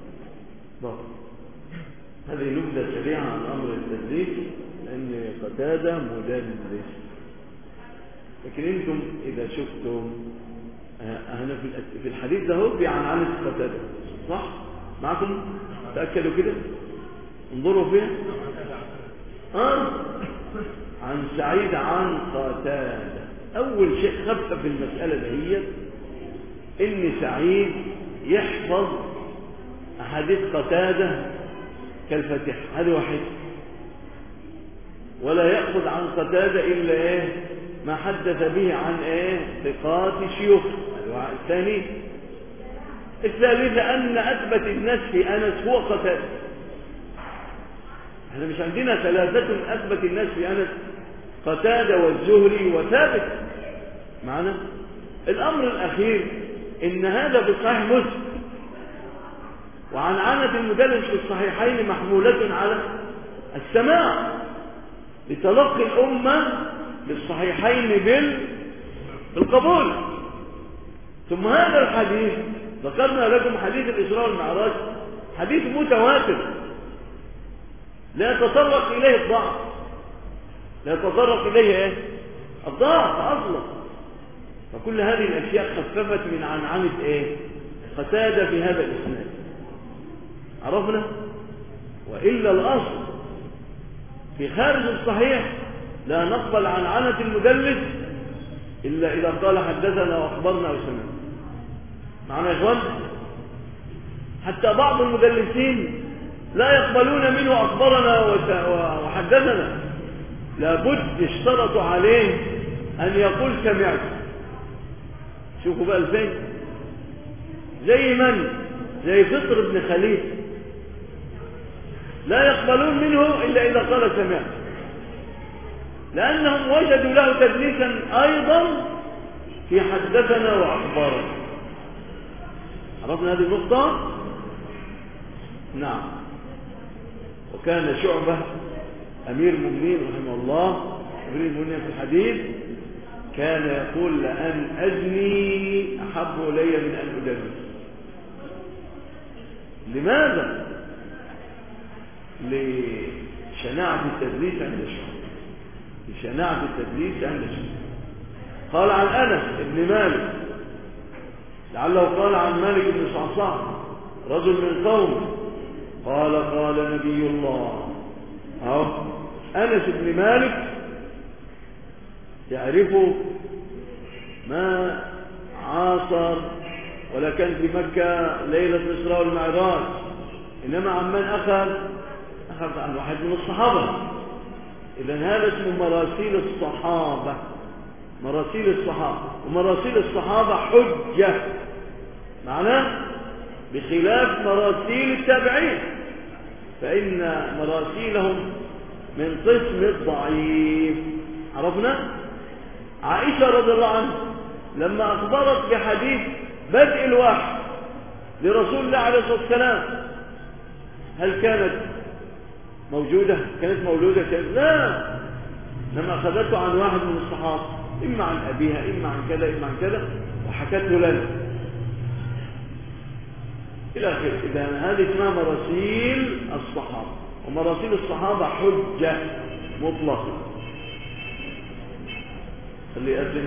هذه نبذة سريعة عن أمر التدليس، لأن قتادة مدلس. لكن أنتم إذا شفتم هنا في الحديث ده في عنعنة قتادة، صح؟ معكم؟ تأكدوا كده، انظروا فيها. عن سعيد عن قتادة. أول شيء خفف في المسألة دهية إن سعيد يحفظ أحاديث قتادة كالفتح، هذا واحد، ولا يأخذ عن قتادة إلا ما حدث به عن ثقات شيوخ. الثاني الثالث أن أثبت الناس في أنس هو قتادة. احنا مش عندنا 3 أثبت الناس في أنس، قتادة والزهري وثابت معنا. الأمر الأخير إن هذا في صحيح مسلم، وعنعنة المدلس في الصحيحين محمولة على السماع لتلقي الأمة بالصحيحين بالقبول. ثم هذا الحديث ذكرنا لكم حديث الإسراء والمعراج حديث متواتر لا يتطرق إليه الضعف، لا يتطرق إليه الضعف أصلا. فكل هذه الأشياء خففت من عنعنة قتادة في هذا الإسناد. عرفنا؟ وإلا الأصل في خارج الصحيح لا نقبل عنعنة المدلس إلا إذا قال حدثنا وأخبرنا أو سمعنا. معنا يا إخوان؟ حتى بعض المدلسين لا يقبلون منه أخبرنا وحدثنا، لابد اشترطوا عليه أن يقول سمعت. شوفوا بقى الفين، زي من؟ زي فطر بن خليل، لا يقبلون منه إلا إذا قال سمعت، لأنهم وجدوا له تدليسا أيضا في حدثنا وأخبرنا. عرفنا هذه النقطة؟ نعم. وكان شعبة أمير المؤمنين رحمه الله، أمير المؤمنين في الحديث، كان يقول لأن أزني أحب إلي من أن أدلس. لماذا؟ لشناعة التدليس عند الشعب، لشناعة التدليس عند الشعب. قال عن أنس بن مالك، لعله قال عن مالك بن صعصع رجل من قوم، قال قال نبي الله أنس بن مالك يعرفه ما عاصر ولا كان في مكة ليلة الإسراء والمعراج، إنما عمن أخذ عن واحد من الصحابة. إذن هذا اسمه مراسيل الصحابة، مراسيل الصحابة. ومراسيل الصحابة حجة، معناه بخلاف مراسيل التابعين، فإن مراسيلهم من قسم الضعيف. عرفنا؟ عائشة رضي الله عنها لما أخبرت بحديث بدء الوحي لرسول الله عليه الصلاة والسلام، هل كانت موجودة؟ كانت مولودة؟ لا، لما أخذته عن واحد من الصحابة، إما عن أبيها إما عن كذا إما عن كذا، وحكته لنا إلى آخره. إذا هذه اسمها مراسيل الصحابة، ومراسيل الصحابة حجة مطلقة. اللي يأذن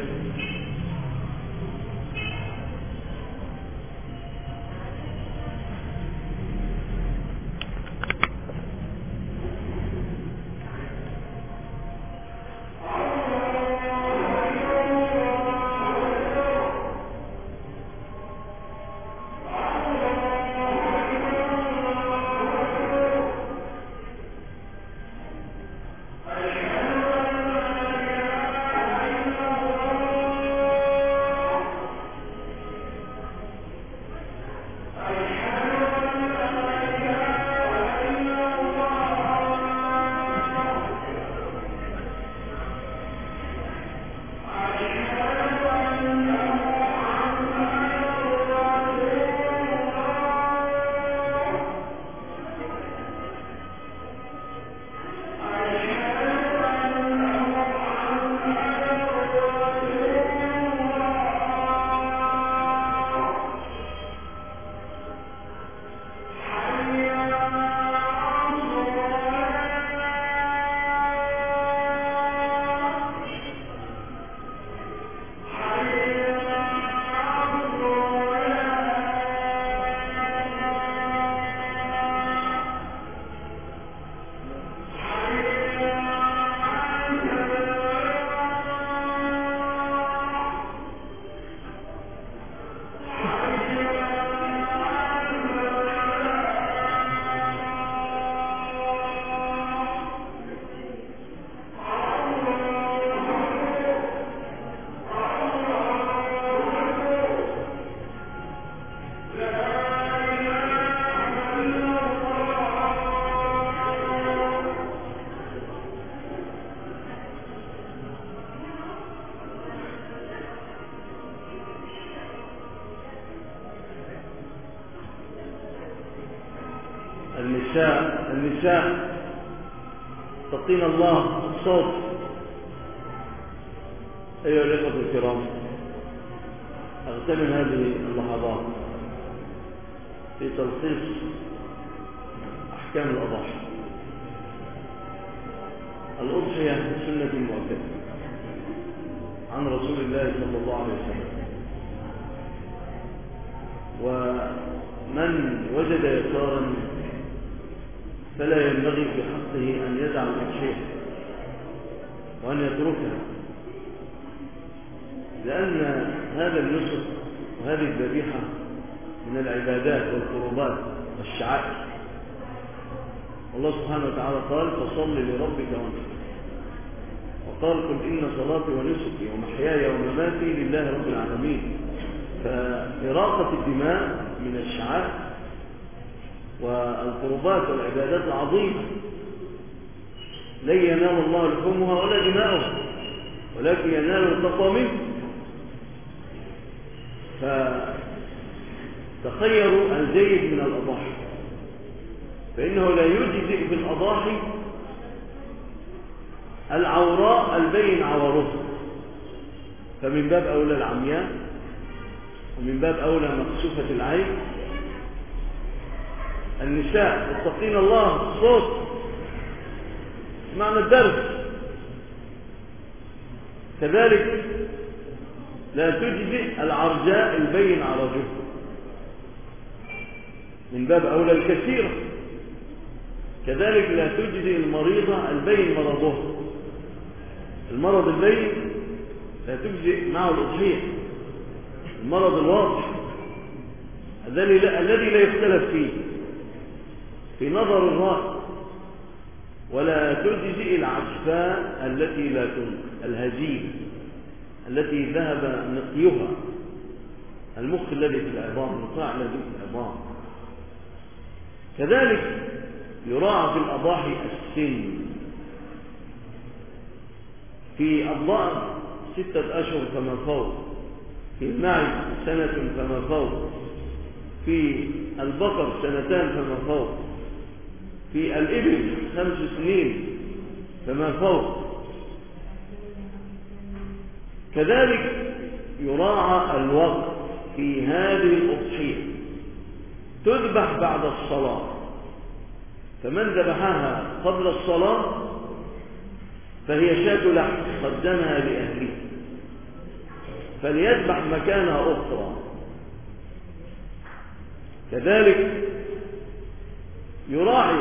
النساء تقين الله الصوت. أيها الأخوة الكرام، أغتنم هذه اللحظات في تلخيص أحكام الأضاحي. الأضحية سنة مؤكدة عن رسول الله صلى الله عليه وسلم، ومن وجد يسارا فلا ينبغي في حقه أن يدع الأضحية وأن يتركها، لأن هذا النسك وهذه الذبيحة من العبادات والقربات والشعائر. الله سبحانه وتعالى قال: فصل لربك وانحر، وقال: قل إن صلاتي ونسكي ومحياي ومماتي لله رب العالمين. فإراقة الدماء من الشعائر والقربات والعبادات العظيمة لن ينال الله لحومها ولا دماؤها، ولكن ينال التقوى منه. فتخيروا الجيد من الأضاحي، فإنه لا يجزئ بالأضاحي العوراء البين عورها، فمن باب أولى العمياء، ومن باب أولى مكشوفة العين. النساء اتقين الله الصوت، معنى الدرس. كذلك لا تجزئ العرجاء البين عرجها، من باب أولى الكثيرة. كذلك لا تجزي المريضة البين مرضها، المرض البين لا تجزي معه الأضحية، المرض الواضح الذي لا يختلف فيه في نظر الرأي، ولا تجزي العجفاء التي لا تنقى، الهزيمة التي ذهب نقيها، المخ الذي في العظام، النقاع الذي في العظام. كذلك يراعى في الأضاحي السن، في الضأن 6 أشهر فما فوق، في المعز 1 سنة فما فوق، في البقر 2 سنين فما فوق، في الإبل 5 سنين فما فوق. كذلك يراعى الوقت في هذه الأضحية، تذبح بعد الصلاة، فمن ذبحها قبل الصلاة فهي شاة لحم قدمها لأهله، فليذبح مكانها أخرى. كذلك يراعي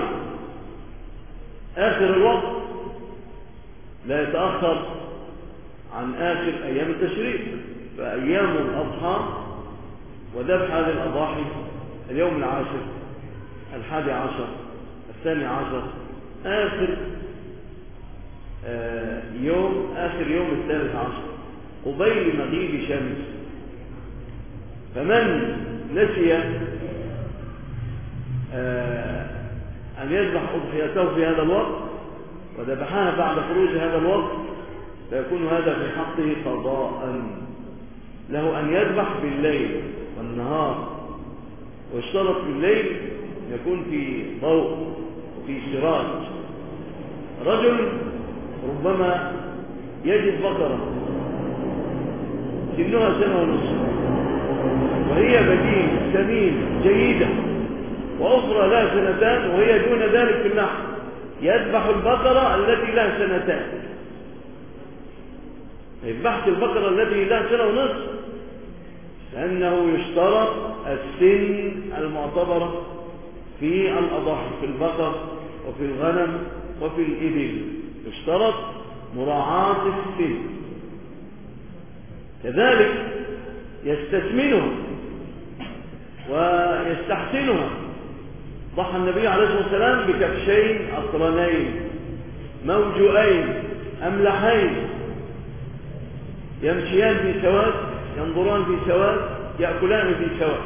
آخر الوقت، لا يتأخر عن آخر أيام التشريق، فأيام الأضحى وذبح هذه الأضاحي اليوم 10، 11، 12، آخر يوم 13 قبيل مغيب شمس. فمن نسي أن يذبح أضحيته في هذا الوقت وذبحها بعد خروج هذا الوقت فيكون هذا في حقه قضاء، له أن يذبح بالليل والنهار، واشترط بالليل يكون في ضوء وفي سراج. رجل ربما يجد بقرة سنها 1.5 سنة وهي بدين سمين جيدة، وأخرى لها 2 سنين وهي دون ذلك في اللحم، يذبح البقرة التي لها 2 سنين، يذبح البقرة التي لها 1.5 سنة، لأنه يشترط السن المعتبرة في الأضاحي، في البقر وفي الغنم وفي الإبل يشترط مراعاة السن. كذلك يستثمنها ويستحسنها. ضحى النبي عليه الصلاة والسلام بكبشين أقرنين موجوئين أملحين يمشيان في سواد، ينظران في سواد، يأكلان في سواد،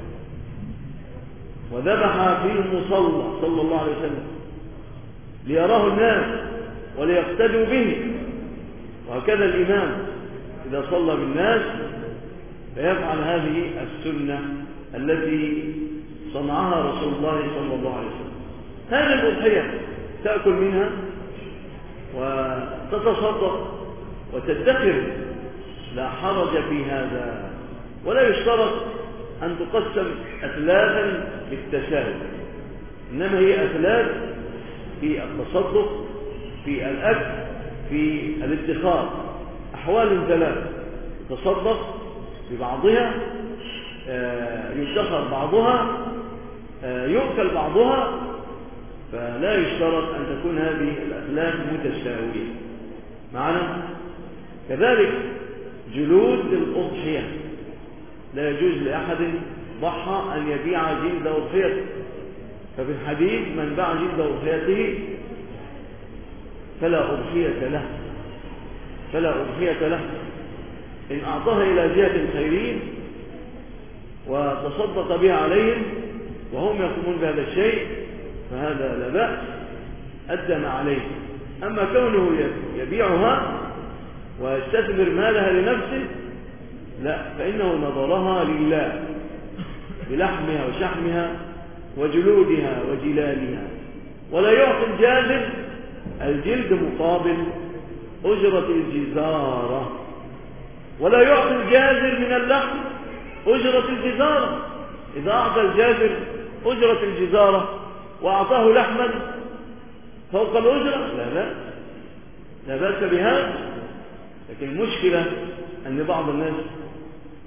وذبح في المصلى صلى الله عليه وسلم ليراه الناس وليقتدوا به. وهكذا الإمام إذا صلى بالناس فيفعل هذه السنة التي صنعها رسول الله صلى الله عليه وسلم. هذه الأضحية تأكل منها وتتصدق وتدخر، لا حرج في هذا، ولا يشترط أن تقسم أثلاثا بالتساوي، إنما هي أثلاث في التصدق، في الأكل، في الادخار، أحوال 3: تصدق ببعضها، يدخر بعضها، يؤكل بعضها، فلا يشترط أن تكون هذه الأثلاث متساوية معنا. كذلك جلود الأضحية، لا يجوز لأحد ضحى أن يبيع جلد أضحيته، ففي الحديث من باع جلد أضحيته فلا أضحية له، إن أعطاها إلى جهة الخيرين وتصدق بها عليهم وهم يقومون بهذا الشيء فهذا لا بأس، أدى ما عليه. أما كونه يبيعها ويستثمر مالها لنفسه لا، فإنه نظرها لله بلحمها وشحمها وجلودها وجلالها، ولا يعطي الجازر الجلد مقابل أجرة الجزارة، ولا يعطي الجازر من اللحم أجرة الجزارة. إذا أعطى الجازر أجرة الجزارة وأعطاه لحما فوق الأجرة لا بأس بهذا. لكن المشكلة أن بعض الناس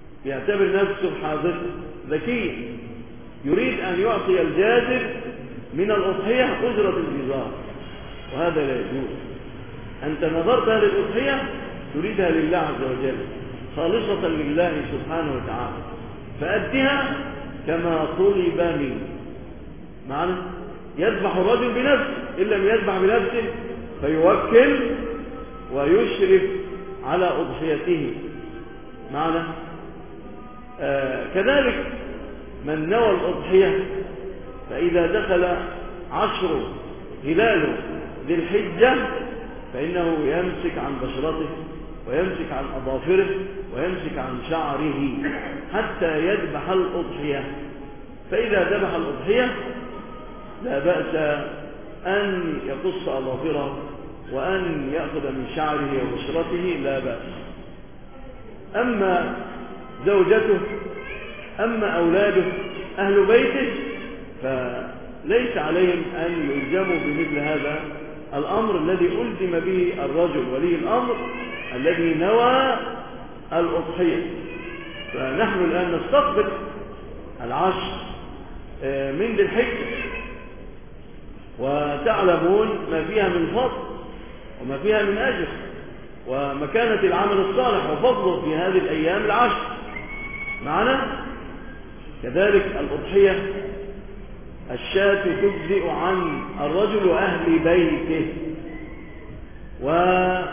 يعتبر نفسه حاضر ذكي، يريد أن يعطي الجازر من الأضحية أجرة الجزار، وهذا لا يجوز. أنت نظرت هذه الأضحية تريدها لله عز وجل خالصة لله سبحانه وتعالى، فأدها كما طلب منك. معنى يذبح الرجل بنفسه، إن لم يذبح بنفسه فيوكل ويشرف على أضحيته. معنى كذلك من نوى الأضحية فإذا دخل 10 هلال ذي الحجة فإنه يمسك عن بشرته ويمسك عن أظافره ويمسك عن شعره حتى يذبح الأضحية. فإذا ذبح الأضحية لا بأس أن يقص أظافره وأن يأخذ من شعره وبشرته، لا بأس. أما زوجته، أما أولاده، أهل بيته، فليس عليهم أن يلزموا بمثل هذا الأمر الذي ألزم به الرجل ولي الأمر الذي نوى الأضحية. فنحن الآن نستقبل 10 من ذي الحجة، وتعلمون ما فيها من فضل وما فيها من أجر ومكانة العمل الصالح وفضله في هذه الأيام 10 معنا. كذلك الأضحية الشاة تجزئ عن الرجل وأهل بيته، والشاة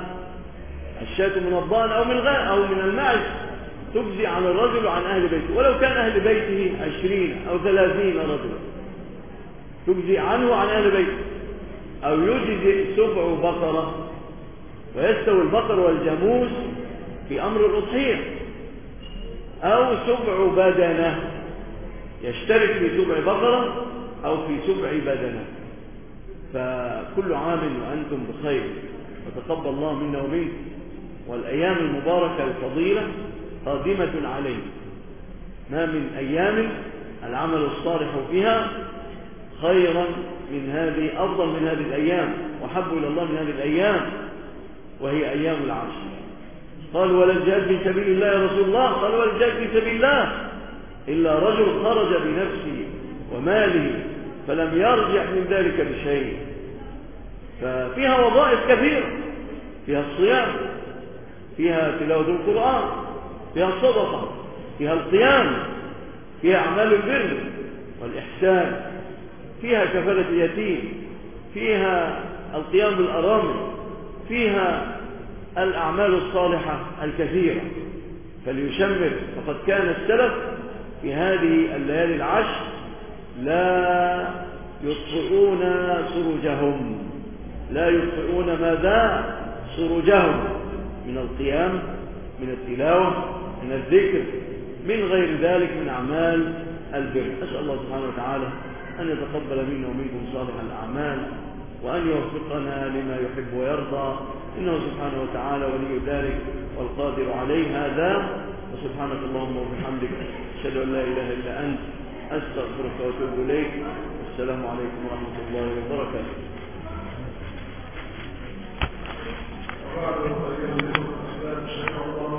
من الضأن أو من المعز تجزئ عن الرجل وعن أهل بيته، ولو كان أهل بيته 20 أو 30 رجلا تجزئ عنه وعن أهل بيته. أو يجزئ 7 بقرة، ويستوي البقر والجاموس في أمر الأضحية، أو 7 بدنة، يشترك في 7 بقرة أو في 7 بدنة. فكل عام وأنتم بخير، وتقبل الله منا ومنكم، والأيام المباركة الفضيلة قادمة علينا. ما من أيام العمل الصالح فيها خيرا من هذه، أفضل من هذه الأيام، وحب إلى الله من هذه الأيام، وهي أيام 10. قال ولا الجهاد في سبيل الله يا رسول الله؟ قال ولا الجهاد في سبيل الله إلا رجل خرج بنفسه وماله فلم يرجع من ذلك بشيء. ففيها وظائف كثيرة، فيها الصيام، فيها تلاوة القرآن، فيها الصدقة، فيها القيام، فيها أعمال البر والإحسان، فيها كفالة اليتيم، فيها القيام بالأرامل، فيها الأعمال الصالحة الكثيرة. فليشمر، فقد كان السلف في هذه الليالي 10 لا يطفئون سرجهم، لا يطفئون ماذا؟ سرجهم، من القيام، من التلاوة، من الذكر، من غير ذلك من أعمال البر. أسأل الله سبحانه وتعالى أن يتقبل منا ومنكم صالح الأعمال، وأن يوفقنا لما يحب ويرضى، إنه سبحانه وتعالى ولي ذلك والقادر عليه. هذا، وسبحانك اللهم وبحمدك، أشهد أن لا إله إلا أنت، أستغفرك وأتوب إليك. والسلام عليكم ورحمة الله وبركاته.